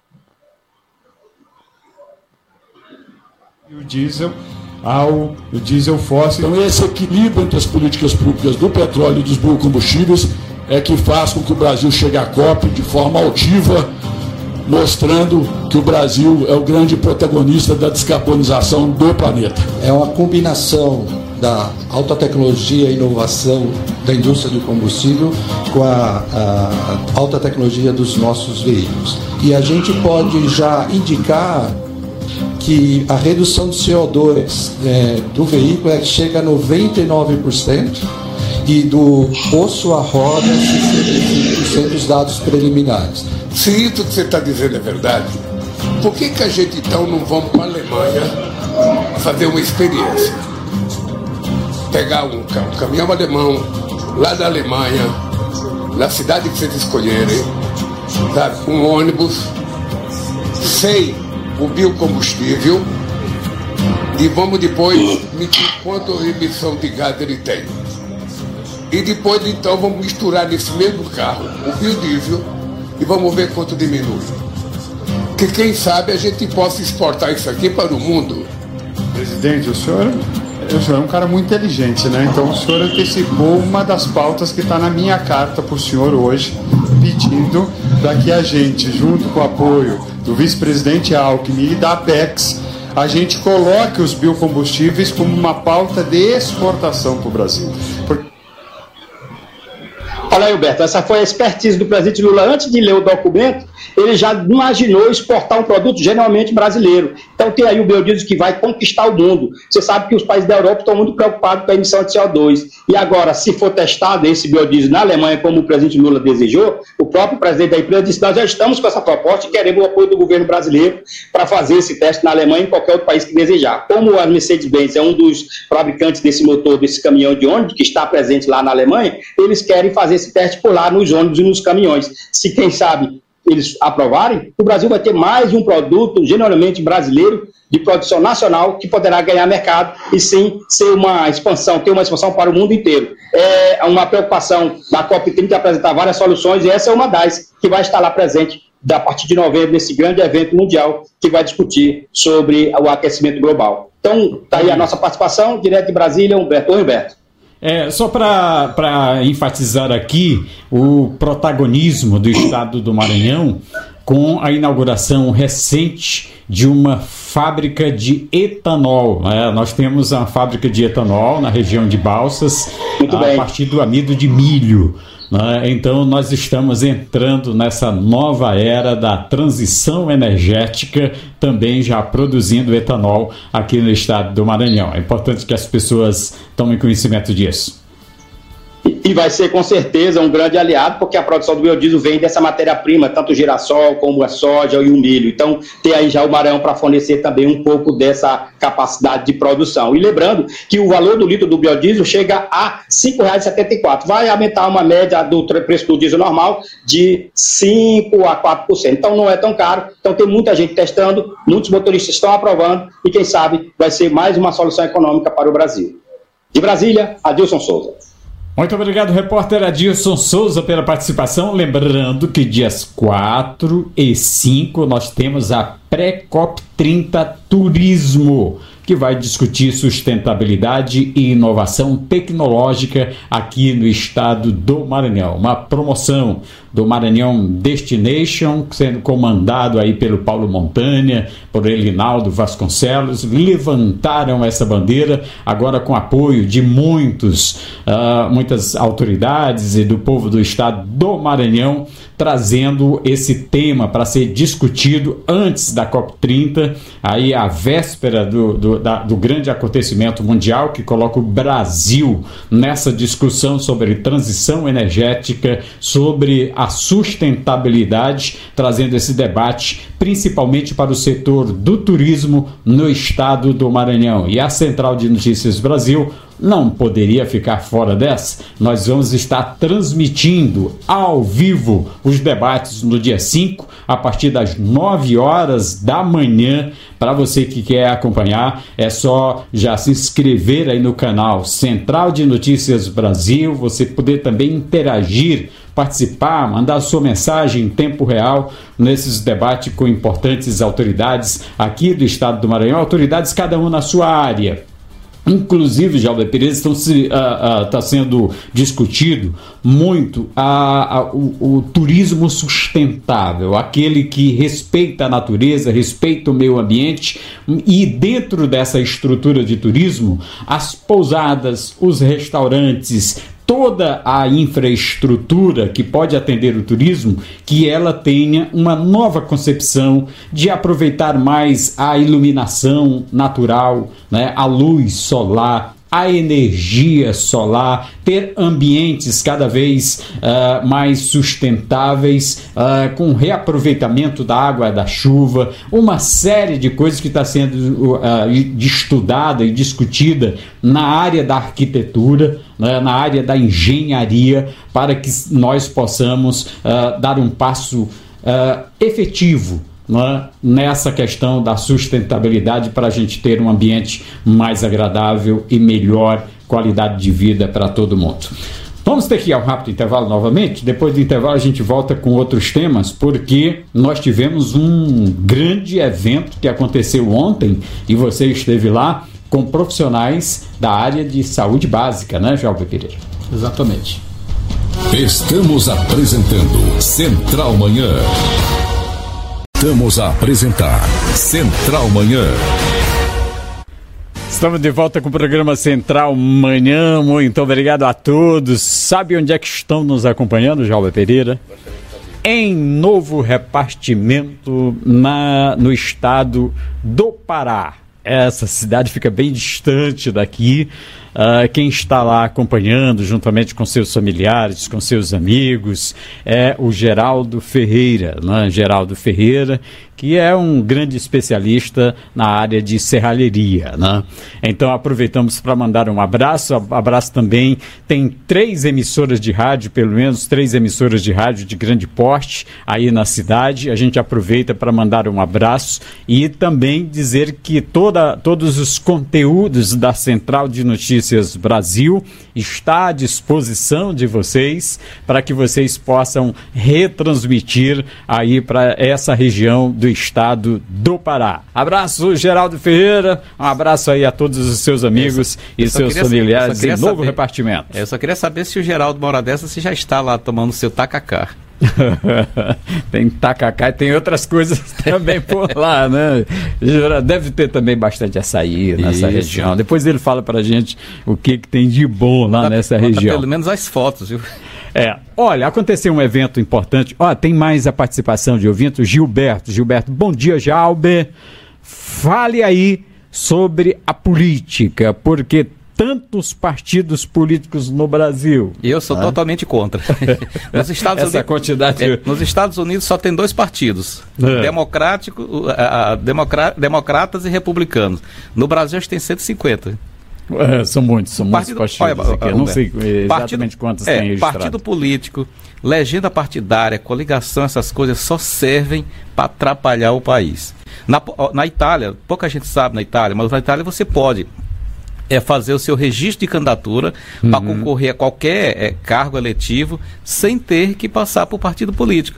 O diesel ao o diesel fóssil. Então esse equilíbrio entre as políticas públicas do petróleo e dos biocombustíveis é que faz com que o Brasil chegue à COP de forma altiva, mostrando que o Brasil é o grande protagonista da descarbonização do planeta.
É uma combinação da alta tecnologia e inovação da indústria do combustível com a, a alta tecnologia dos nossos veículos. E a gente pode já indicar que a redução do C O dois é, do veículo é, chega a noventa e nove por cento e do osso à roda sessenta e cinco por cento dos dados preliminares.
Se isso que você está dizendo é verdade, por que, que a gente então não vamos para a Alemanha fazer uma experiência? Pegar um, um caminhão alemão lá da Alemanha, na cidade que vocês escolherem, sabe, um ônibus sem o biocombustível e vamos depois medir quanto emissão de gás ele tem. E depois então vamos misturar nesse mesmo carro o biodiesel e vamos ver quanto diminui. Que quem sabe a gente possa exportar isso aqui para o mundo.
Presidente, o senhor, o senhor é um cara muito inteligente, né? Então o senhor antecipou uma das pautas que está na minha carta para o senhor hoje, pedindo para que a gente, junto com o apoio do vice-presidente Alckmin e da Apex, a gente coloque os biocombustíveis como uma pauta de exportação para o Brasil. Porque...
Olha aí, Humberto, essa foi a expertise do presidente Lula. Antes de ler o documento, ele já imaginou exportar um produto genuinamente brasileiro. Então tem aí o biodiesel que vai conquistar o mundo. Você sabe que os países da Europa estão muito preocupados com a emissão de C O dois. E agora, se for testado esse biodiesel na Alemanha, como o presidente Lula desejou, o próprio presidente da empresa disse: nós já estamos com essa proposta e queremos o apoio do governo brasileiro para fazer esse teste na Alemanha e em qualquer outro país que desejar. Como a Mercedes-Benz é um dos fabricantes desse motor, desse caminhão de ônibus, que está presente lá na Alemanha, eles querem fazer esse teste por lá nos ônibus e nos caminhões. Se, quem sabe, eles aprovarem, o Brasil vai ter mais um produto genuinamente brasileiro, de produção nacional, que poderá ganhar mercado e sim ser uma expansão, ter uma expansão para o mundo inteiro. É uma preocupação da COP trinta apresentar várias soluções e essa é uma das que vai estar lá presente a partir de novembro, nesse grande evento mundial que vai discutir sobre o aquecimento global. Então, está aí a nossa participação, direto de Brasília, Humberto. Oi, Humberto.
É, só para enfatizar aqui o protagonismo do estado do Maranhão com a inauguração recente de uma fábrica de etanol. Né? Nós temos uma fábrica de etanol na região de Balsas, Muito a bem. partir do amido de milho. Né? Então nós estamos entrando nessa nova era da transição energética, também já produzindo etanol aqui no estado do Maranhão. É importante que as pessoas tomem conhecimento disso.
E vai ser com certeza um grande aliado, porque a produção do biodiesel vem dessa matéria-prima, tanto o girassol como a soja e o milho. Então tem aí já o Maranhão para fornecer também um pouco dessa capacidade de produção. E lembrando que o valor do litro do biodiesel chega a cinco reais e setenta e quatro centavos. Vai aumentar uma média do preço do diesel normal de cinco a quatro por cento. Então não é tão caro. Então tem muita gente testando, muitos motoristas estão aprovando e quem sabe vai ser mais uma solução econômica para o Brasil. De Brasília, Adilson Souza.
Muito obrigado, repórter Adilson Souza, pela participação. Lembrando que dias quatro e cinco nós temos a pré-COP trinta Turismo, que vai discutir sustentabilidade e inovação tecnológica aqui no estado do Maranhão. Uma promoção do Maranhão Destination, sendo comandado aí pelo Paulo Montanha, por Elinaldo Vasconcelos, levantaram essa bandeira, agora com apoio de muitos, uh, muitas autoridades e do povo do estado do Maranhão, trazendo esse tema para ser discutido antes da COP trinta, aí a véspera do, do, da, do grande acontecimento mundial que coloca o Brasil nessa discussão sobre transição energética, sobre a sustentabilidade, trazendo esse debate principalmente para o setor do turismo no estado do Maranhão. E a Central de Notícias Brasil não poderia ficar fora dessa. Nós vamos estar transmitindo ao vivo os debates no dia cinco, a partir das nove horas da manhã. Para você que quer acompanhar, é só já se inscrever aí no canal Central de Notícias Brasil, você poder também interagir, participar, mandar sua mensagem em tempo real nesses debates com importantes autoridades aqui do estado do Maranhão, autoridades cada uma na sua área. Inclusive, Jalber Pereira, está uh, uh, uh, sendo discutido muito uh, uh, o, o turismo sustentável, aquele que respeita a natureza, respeita o meio ambiente, e dentro dessa estrutura de turismo, as pousadas, os restaurantes, toda a infraestrutura que pode atender o turismo, que ela tenha uma nova concepção de aproveitar mais a iluminação natural, né, a luz solar, a energia solar, ter ambientes cada vez uh, mais sustentáveis, uh, com reaproveitamento da água da chuva, uma série de coisas que está sendo uh, estudada e discutida na área da arquitetura, né, na área da engenharia, para que nós possamos uh, dar um passo uh, efetivo, né, nessa questão da sustentabilidade, para a gente ter um ambiente mais agradável e melhor qualidade de vida para todo mundo. Vamos ter que ir ao rápido intervalo novamente. Depois do intervalo a gente volta com outros temas, porque nós tivemos um grande evento que aconteceu ontem e você esteve lá com profissionais da área de saúde básica, né, Jalber Pereira?
Exatamente.
Estamos apresentando Central Manhã. Estamos a apresentar Central Manhã.
Estamos de volta com o programa Central Manhã. Muito obrigado a todos. Sabe onde é que estão nos acompanhando, Jalber Pereira? Em Novo Repartimento, na, no estado do Pará. Essa cidade fica bem distante daqui. Uh, quem está lá acompanhando, juntamente com seus familiares, com seus amigos, é o Geraldo Ferreira, né? Geraldo Ferreira, que é um grande especialista na área de serralheria, né? Então aproveitamos para mandar um abraço, abraço também, tem três emissoras de rádio, pelo menos três emissoras de rádio de grande porte aí na cidade, a gente aproveita para mandar um abraço e também dizer que toda, todos os conteúdos da Central de Notícias Brasil está à disposição de vocês, para que vocês possam retransmitir aí para essa região do estado do Pará. Abraço, Geraldo Ferreira, um abraço aí a todos os seus amigos e seus familiares em Novo Repartimento.
Eu só queria saber se o Geraldo, uma hora dessa, se já está lá tomando seu tacacá.
Tem tacacá e tem outras coisas também por lá, né? Deve ter também bastante açaí nessa Isso. região. Depois ele fala pra gente o que, que tem de bom lá Bota, nessa região.
Pelo menos as fotos, viu?
É, olha, aconteceu um evento importante. Ó, tem mais a participação de ouvintes. Gilberto, Gilberto, bom dia, Jalber. Fale aí sobre a política, porque tantos partidos políticos no Brasil.
E eu sou ah. totalmente contra. Nos Estados
Essa
Unidos,
quantidade...
é, nos Estados Unidos só tem dois partidos, é. democrático, a, a, democra, democratas e republicanos. No Brasil acho que tem cento e cinquenta.
É, são muitos, são partido, muitos partidos. Olha, aqui. Eu não sei exatamente partido, quantos é, tem registrado.
Partido político, legenda partidária, coligação, essas coisas só servem para atrapalhar o país. Na, na Itália, pouca gente sabe na Itália, mas na Itália você pode é fazer o seu registro de candidatura uhum. para concorrer a qualquer é, cargo eletivo sem ter que passar por partido político.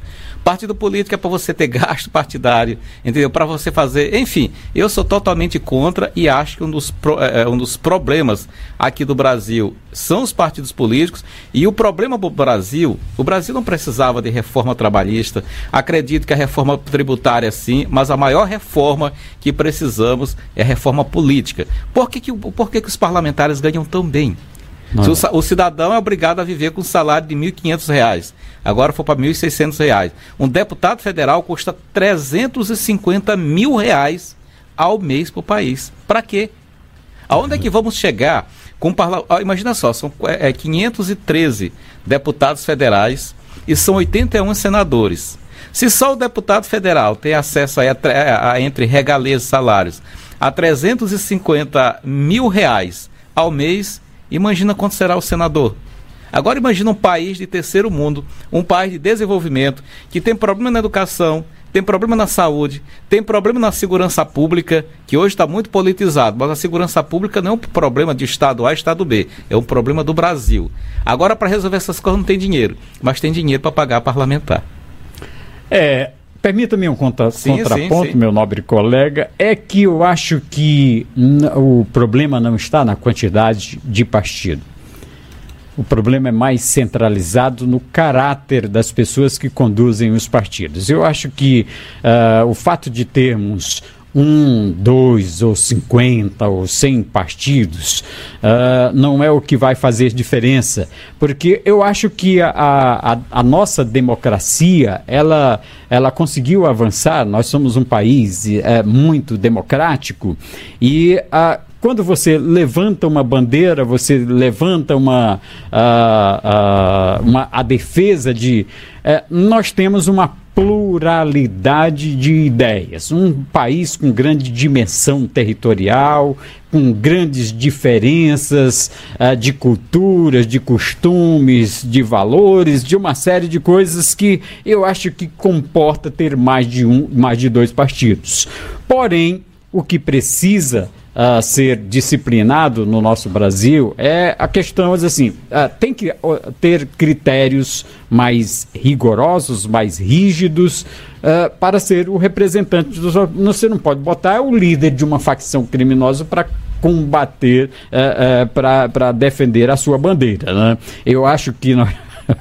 Partido político é para você ter gasto partidário, entendeu? Para você fazer, enfim, eu sou totalmente contra e acho que um dos, pro, é, um dos problemas aqui do Brasil são os partidos políticos, e o problema do Brasil, o Brasil não precisava de reforma trabalhista, acredito que a reforma tributária sim, mas a maior reforma que precisamos é a reforma política. Por que, que, por que, que os parlamentares ganham tão bem? Se o, o cidadão é obrigado a viver com um salário de mil e quinhentos reais, agora for para mil e seiscentos reais. Um deputado federal custa trezentos e cinquenta mil reais ao mês para o país. Para quê? Aonde é que vamos chegar com parla... Imagina só, são é, quinhentos e treze deputados federais e são oitenta e um senadores. Se só o deputado federal tem acesso a, a, a entre regalias e salários a trezentos e cinquenta mil reais ao mês, imagina quanto será o senador. Agora imagina um país de terceiro mundo, um país de desenvolvimento, que tem problema na educação, tem problema na saúde, tem problema na segurança pública, que hoje está muito politizado, mas a segurança pública não é um problema de Estado A e Estado B, é um problema do Brasil. Agora, para resolver essas coisas não tem dinheiro, mas tem dinheiro para pagar parlamentar.
É... Permita-me um contra, sim, contraponto, sim, sim. Meu nobre colega, é que eu acho que n- o problema não está na quantidade de partido. O problema é mais centralizado no caráter das pessoas que conduzem os partidos. Eu acho que uh, o fato de termos um, dois ou cinquenta ou cem partidos uh, não é o que vai fazer diferença, porque eu acho que a, a, a nossa democracia, ela, ela conseguiu avançar. Nós somos um país é, muito democrático e a quando você levanta uma bandeira, você levanta uma, uh, uh, uma a defesa de... Uh, nós temos uma pluralidade de ideias. Um país com grande dimensão territorial, com grandes diferenças uh, de culturas, de costumes, de valores, de uma série de coisas que eu acho que comporta ter mais de um, mais de dois partidos. Porém, o que precisa a ser disciplinado no nosso Brasil é a questão, assim, uh, tem que uh, ter critérios mais rigorosos, mais rígidos uh, para ser o representante dos... Você não pode botar o líder de uma facção criminosa para combater, uh, uh, para defender a sua bandeira, né? Eu acho que nós...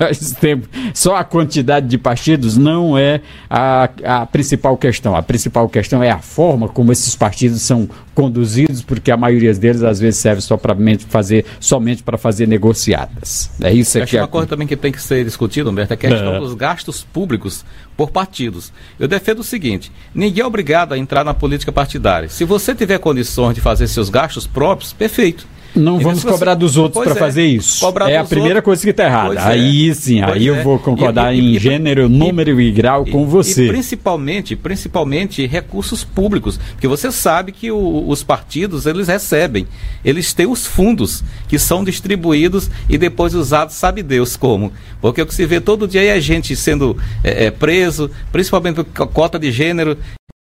Só a quantidade de partidos não é a, a principal questão. A principal questão é a forma como esses partidos são conduzidos, porque a maioria deles às vezes serve só para fazer, somente para fazer negociadas. É isso aqui.
Acho uma coisa também que tem que ser discutida, Humberto, é a questão é. dos gastos públicos por partidos. Eu defendo o seguinte: ninguém é obrigado a entrar na política partidária. Se você tiver condições de fazer seus gastos próprios, perfeito.
Não e vamos cobrar dos outros para é, fazer isso. É a primeira outros, coisa que está errada. Aí é, sim, aí é. eu vou concordar e, e, em e, gênero, e, número e grau com
e,
você.
E principalmente, principalmente recursos públicos, porque você sabe que o, os partidos, eles recebem, eles têm os fundos que são distribuídos e depois usados, sabe Deus como. Porque o que se vê todo dia é a gente sendo é, é, preso, principalmente por cota de gênero,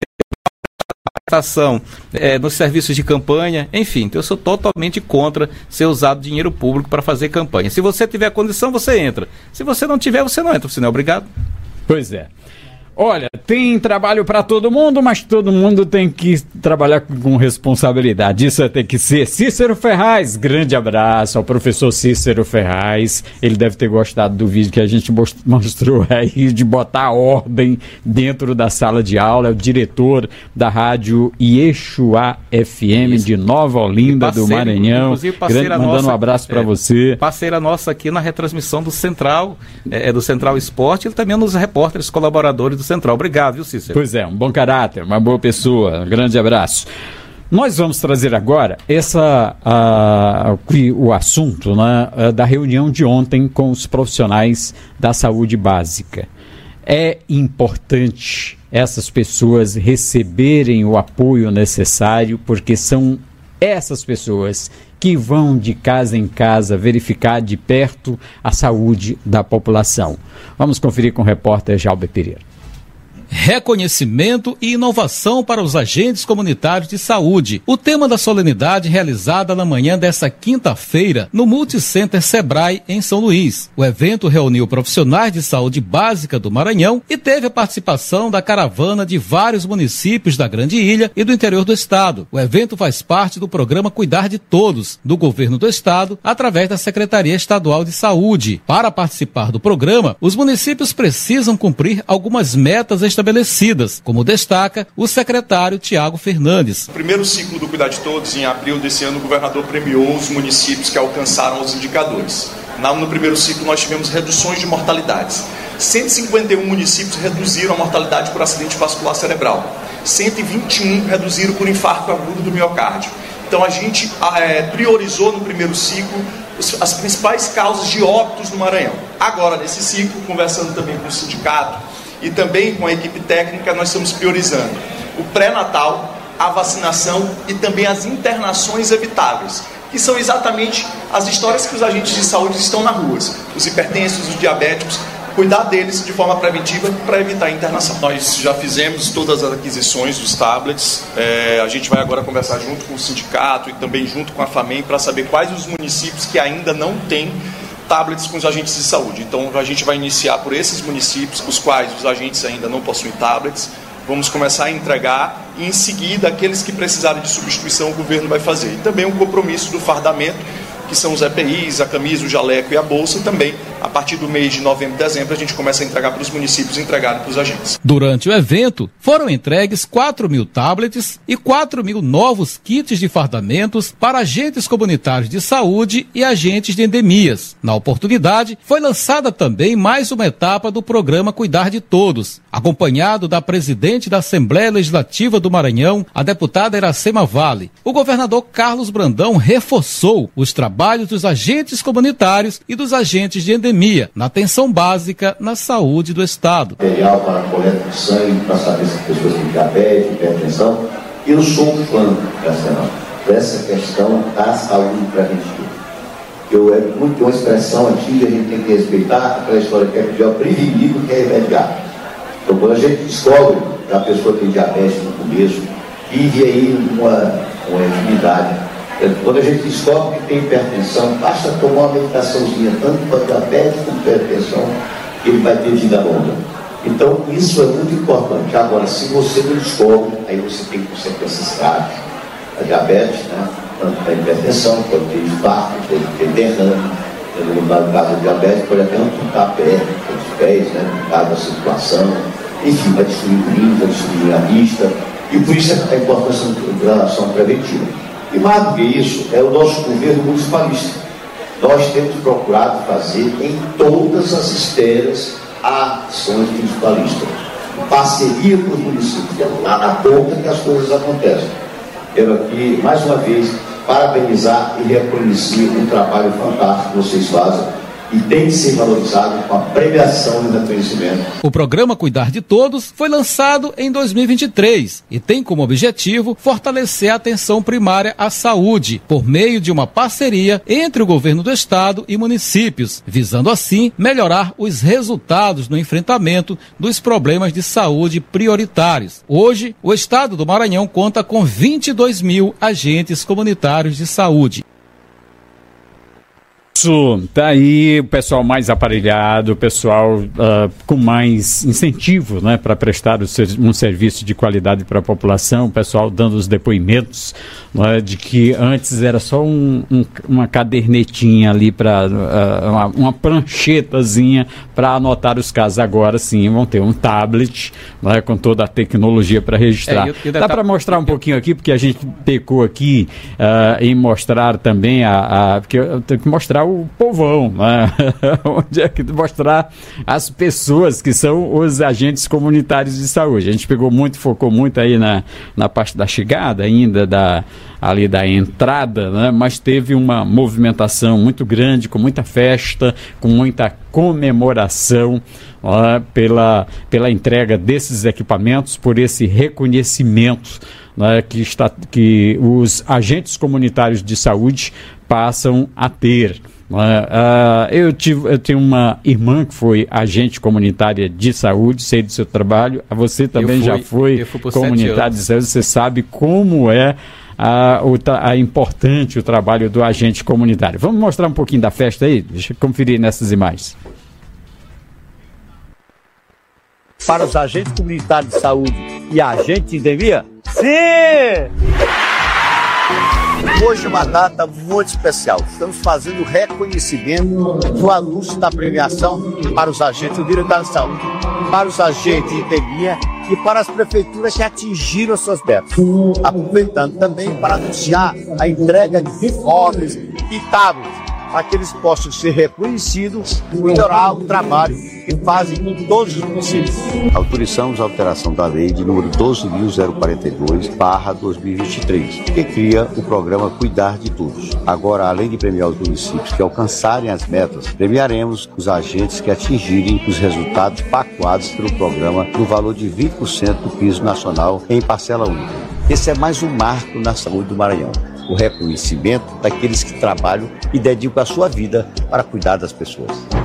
É, nos serviços de campanha, enfim. Então eu sou totalmente contra ser usado dinheiro público para fazer campanha. Se você tiver condição, você entra. Se você não tiver, você não entra, você não é obrigado.
Pois é. Olha, tem trabalho para todo mundo, mas todo mundo tem que trabalhar com responsabilidade. Isso tem que ser. Cícero Ferraz, grande abraço ao professor Cícero Ferraz. Ele deve ter gostado do vídeo que a gente mostrou aí, de botar ordem dentro da sala de aula. É o diretor da rádio Yeshua F M Isso. de Nova Olinda, parceiro, do Maranhão.
Inclusive, parceira
grande,
nossa,
mandando um abraço para
é,
você.
Parceira nossa aqui na retransmissão do Central, é, do Central Esporte, e também nos repórteres colaboradores do Central. Obrigado, viu, Cícero?
Pois é, um bom caráter, uma boa pessoa, um grande abraço. Nós vamos trazer agora essa, uh, o assunto, né, uh, da reunião de ontem com os profissionais da saúde básica. É importante essas pessoas receberem o apoio necessário, porque são essas pessoas que vão de casa em casa verificar de perto a saúde da população. Vamos conferir com o repórter Jalber Pereira.
reconhecimento e inovação para os agentes comunitários de saúde. O tema da solenidade realizada na manhã desta quinta-feira no Multicenter Sebrae em São Luís. O evento reuniu profissionais de saúde básica do Maranhão e teve a participação da caravana de vários municípios da Grande Ilha e do interior do estado. O evento faz parte do programa Cuidar de Todos, do governo do estado, através da Secretaria Estadual de Saúde. Para participar do programa, os municípios precisam cumprir algumas metas estabelecidas estabelecidas, como destaca o secretário Tiago Fernandes.
No primeiro ciclo do Cuidar de Todos, em abril desse ano, o governador premiou os municípios que alcançaram os indicadores. No primeiro ciclo, nós tivemos reduções de mortalidades. cento e cinquenta e um municípios reduziram a mortalidade por acidente vascular cerebral. cento e vinte e um reduziram por infarto agudo do miocárdio. Então, a gente é, priorizou no primeiro ciclo as principais causas de óbitos no Maranhão. Agora, nesse ciclo, conversando também com o sindicato, e também com a equipe técnica, nós estamos priorizando o pré-natal, a vacinação e também as internações evitáveis, que são exatamente as histórias que os agentes de saúde estão nas ruas, os hipertensos, os diabéticos, cuidar deles de forma preventiva para evitar a internação. Nós já fizemos todas as aquisições dos tablets, é, a gente vai agora conversar junto com o sindicato e também junto com a FAMEM para saber quais os municípios que ainda não têm tablets com os agentes de saúde. Então a gente vai iniciar por esses municípios, os quais os agentes ainda não possuem tablets. Vamos começar a entregar e em seguida aqueles que precisarem de substituição o governo vai fazer. E também um compromisso do fardamento, que são os E P Is, a camisa, o jaleco e a bolsa, e também, a partir do mês de novembro e dezembro, a gente começa a entregar para os municípios e entregarem para os agentes.
Durante o evento, foram entregues quatro mil tablets e quatro mil novos kits de fardamentos para agentes comunitários de saúde e agentes de endemias. Na oportunidade, foi lançada também mais uma etapa do programa Cuidar de Todos, acompanhado da presidente da Assembleia Legislativa do Maranhão, a deputada Iracema Vale. O governador Carlos Brandão reforçou os trabalhos dos agentes comunitários e dos agentes de endemia na atenção básica na saúde do estado.
Material para coleta de sangue, para saber se as pessoas têm diabetes, hipertensão. Eu sou um fã dessa questão da saúde preventiva. Eu, é muito uma expressão antiga, a gente tem que respeitar aquela história que é melhor prevenir do que remediar. Então, quando a gente descobre que a pessoa tem diabetes no começo, vive aí uma, uma intimidade. Quando a gente descobre que tem hipertensão, basta tomar uma medicaçãozinha, tanto para diabetes como para hipertensão, que ele vai ter vida longa. Então, isso é muito importante. Agora, se você não descobre, aí você tem consequências graves. A diabetes, né? Tanto a hipertensão, pode ter infarto, pode ter derrame. No caso da diabetes, pode até amputar a perna, os pés, né? No caso da situação. Enfim, vai destruir o rim, vai destruir a vista. E por isso a importância da ação preventiva. E mais do que isso, é o nosso governo municipalista. Nós temos procurado fazer em todas as esferas ações municipalistas, em parceria com os municípios, é lá na ponta que as coisas acontecem. Quero aqui, mais uma vez, parabenizar e reconhecer o trabalho fantástico que vocês fazem e tem que ser valorizado com a premiação e reconhecimento.
O programa Cuidar de Todos foi lançado em dois mil e vinte e três e tem como objetivo fortalecer a atenção primária à saúde por meio de uma parceria entre o governo do estado e municípios, visando assim melhorar os resultados no enfrentamento dos problemas de saúde prioritários. Hoje, o estado do Maranhão conta com vinte e dois mil agentes comunitários de saúde.
Isso, tá aí o pessoal mais aparelhado, o pessoal uh, com mais incentivo, né, para prestar o ser, um serviço de qualidade para a população, o pessoal dando os depoimentos, né, de que antes era só um, um, uma cadernetinha ali, para uh, uma, uma pranchetazinha para anotar os casos. Agora sim vão ter um tablet, né, com toda a tecnologia para registrar. É, eu, eu Dá para mostrar um pouquinho aqui, porque a gente pecou aqui uh, em mostrar também, a, a, porque eu tenho que mostrar o povão, né? Onde é que mostrar as pessoas que são os agentes comunitários de saúde. A gente pegou muito, focou muito aí na, na parte da chegada ainda, da, ali da entrada, né? Mas teve uma movimentação muito grande, com muita festa, com muita comemoração, ó, pela, pela entrega desses equipamentos, por esse reconhecimento, né, que, está, que os agentes comunitários de saúde passam a ter. Uh, uh, eu, tive, eu tenho uma irmã que foi agente comunitária de saúde, sei do seu trabalho. Você também fui, já foi comunitária de saúde, você sabe como é a, o, a importante o trabalho do agente comunitário. Vamos mostrar um pouquinho da festa aí? Deixa eu conferir nessas imagens.
Para os agentes comunitários de saúde e agentes de endemia? Sim! Hoje é uma data muito especial. Estamos fazendo o reconhecimento do anúncio da premiação para os agentes comunitários de saúde, para os agentes de endemia e para as prefeituras que atingiram as suas metas. Aproveitando também para anunciar a entrega de uniformes e tábuas, para que eles possam ser reconhecidos e melhorar o trabalho que fazem em todos os municípios.
Autorizamos a alteração da lei de número doze mil quarenta e dois barra dois mil e vinte e três, que cria o programa Cuidar de Todos. Agora, além de premiar os municípios que alcançarem as metas, premiaremos os agentes que atingirem os resultados pactuados pelo programa no valor de vinte por cento do piso nacional em parcela única. Esse é mais um marco na saúde do Maranhão. O reconhecimento daqueles que trabalham e dedicam a sua vida para cuidar das pessoas.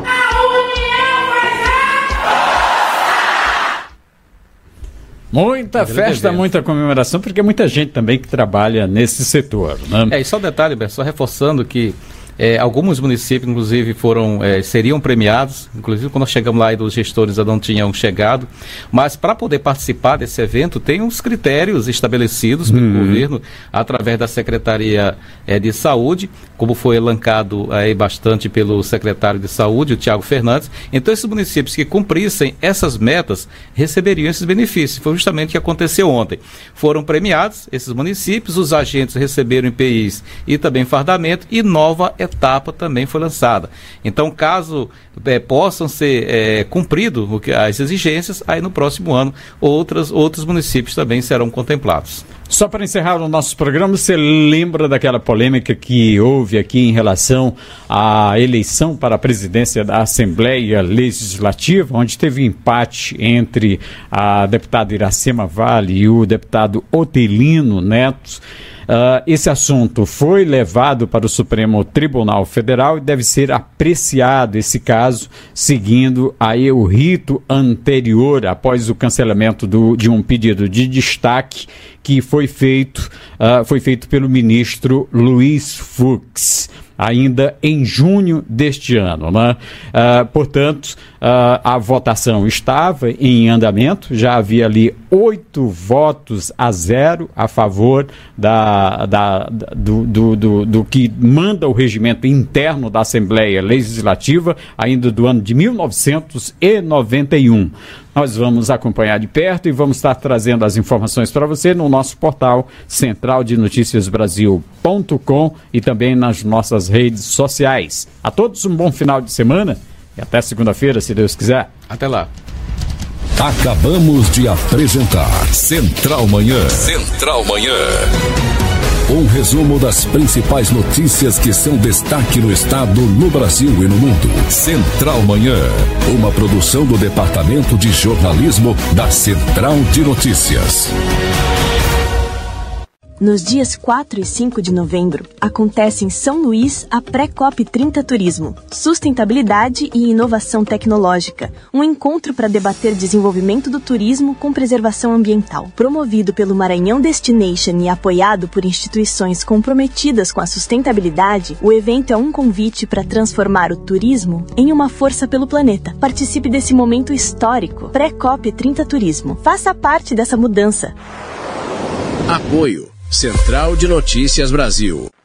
Muita festa, muita comemoração, porque muita gente também que trabalha nesse setor, né?
É, e só um detalhe, Beto, só reforçando que É, alguns municípios, inclusive, foram, é, seriam premiados, inclusive quando nós chegamos lá e os gestores ainda não tinham chegado, mas para poder participar desse evento tem uns critérios estabelecidos pelo uhum. governo, através da Secretaria é, de Saúde, como foi elencado aí bastante pelo secretário de Saúde, o Tiago Fernandes. Então esses municípios que cumprissem essas metas receberiam esses benefícios. Foi justamente o que aconteceu ontem. Foram premiados esses municípios, os agentes receberam I P Is e também fardamento, e nova etapa também foi lançada. Então, caso é, possam ser é, cumpridos as exigências, aí no próximo ano outras, outros municípios também serão contemplados.
Só para encerrar o nosso programa, você lembra daquela polêmica que houve aqui em relação à eleição para a presidência da Assembleia Legislativa, onde teve empate entre a deputada Iracema Vale e o deputado Otelino Neto? Uh, esse assunto foi levado para o Supremo Tribunal Federal e deve ser apreciado esse caso, seguindo aí o rito anterior, após o cancelamento do, de um pedido de destaque que foi feito, uh, foi feito pelo ministro Luiz Fux, ainda em junho deste ano, né? Uh, portanto, uh, a votação estava em andamento, já havia ali oito votos a zero a favor da, da, do, do, do, do que manda o regimento interno da Assembleia Legislativa, ainda do ano de mil novecentos e noventa e um. Nós vamos acompanhar de perto e vamos estar trazendo as informações para você no nosso portal central de noticias brasil ponto com e também nas nossas redes sociais. A todos um bom final de semana e até segunda-feira, se Deus quiser.
Até lá.
Acabamos de apresentar Central Manhã. Central Manhã. Um resumo das principais notícias que são destaque no estado, no Brasil e no mundo. Central Manhã, uma produção do Departamento de Jornalismo da Central de Notícias.
Nos dias quatro e cinco de novembro, acontece em São Luís a Pré-COP trinta Turismo, Sustentabilidade e Inovação Tecnológica, um encontro para debater desenvolvimento do turismo com preservação ambiental. Promovido pelo Maranhão Destination e apoiado por instituições comprometidas com a sustentabilidade, o evento é um convite para transformar o turismo em uma força pelo planeta. Participe desse momento histórico. Pré-COP trinta Turismo. Faça parte dessa mudança.
Apoio Central de Notícias Brasil.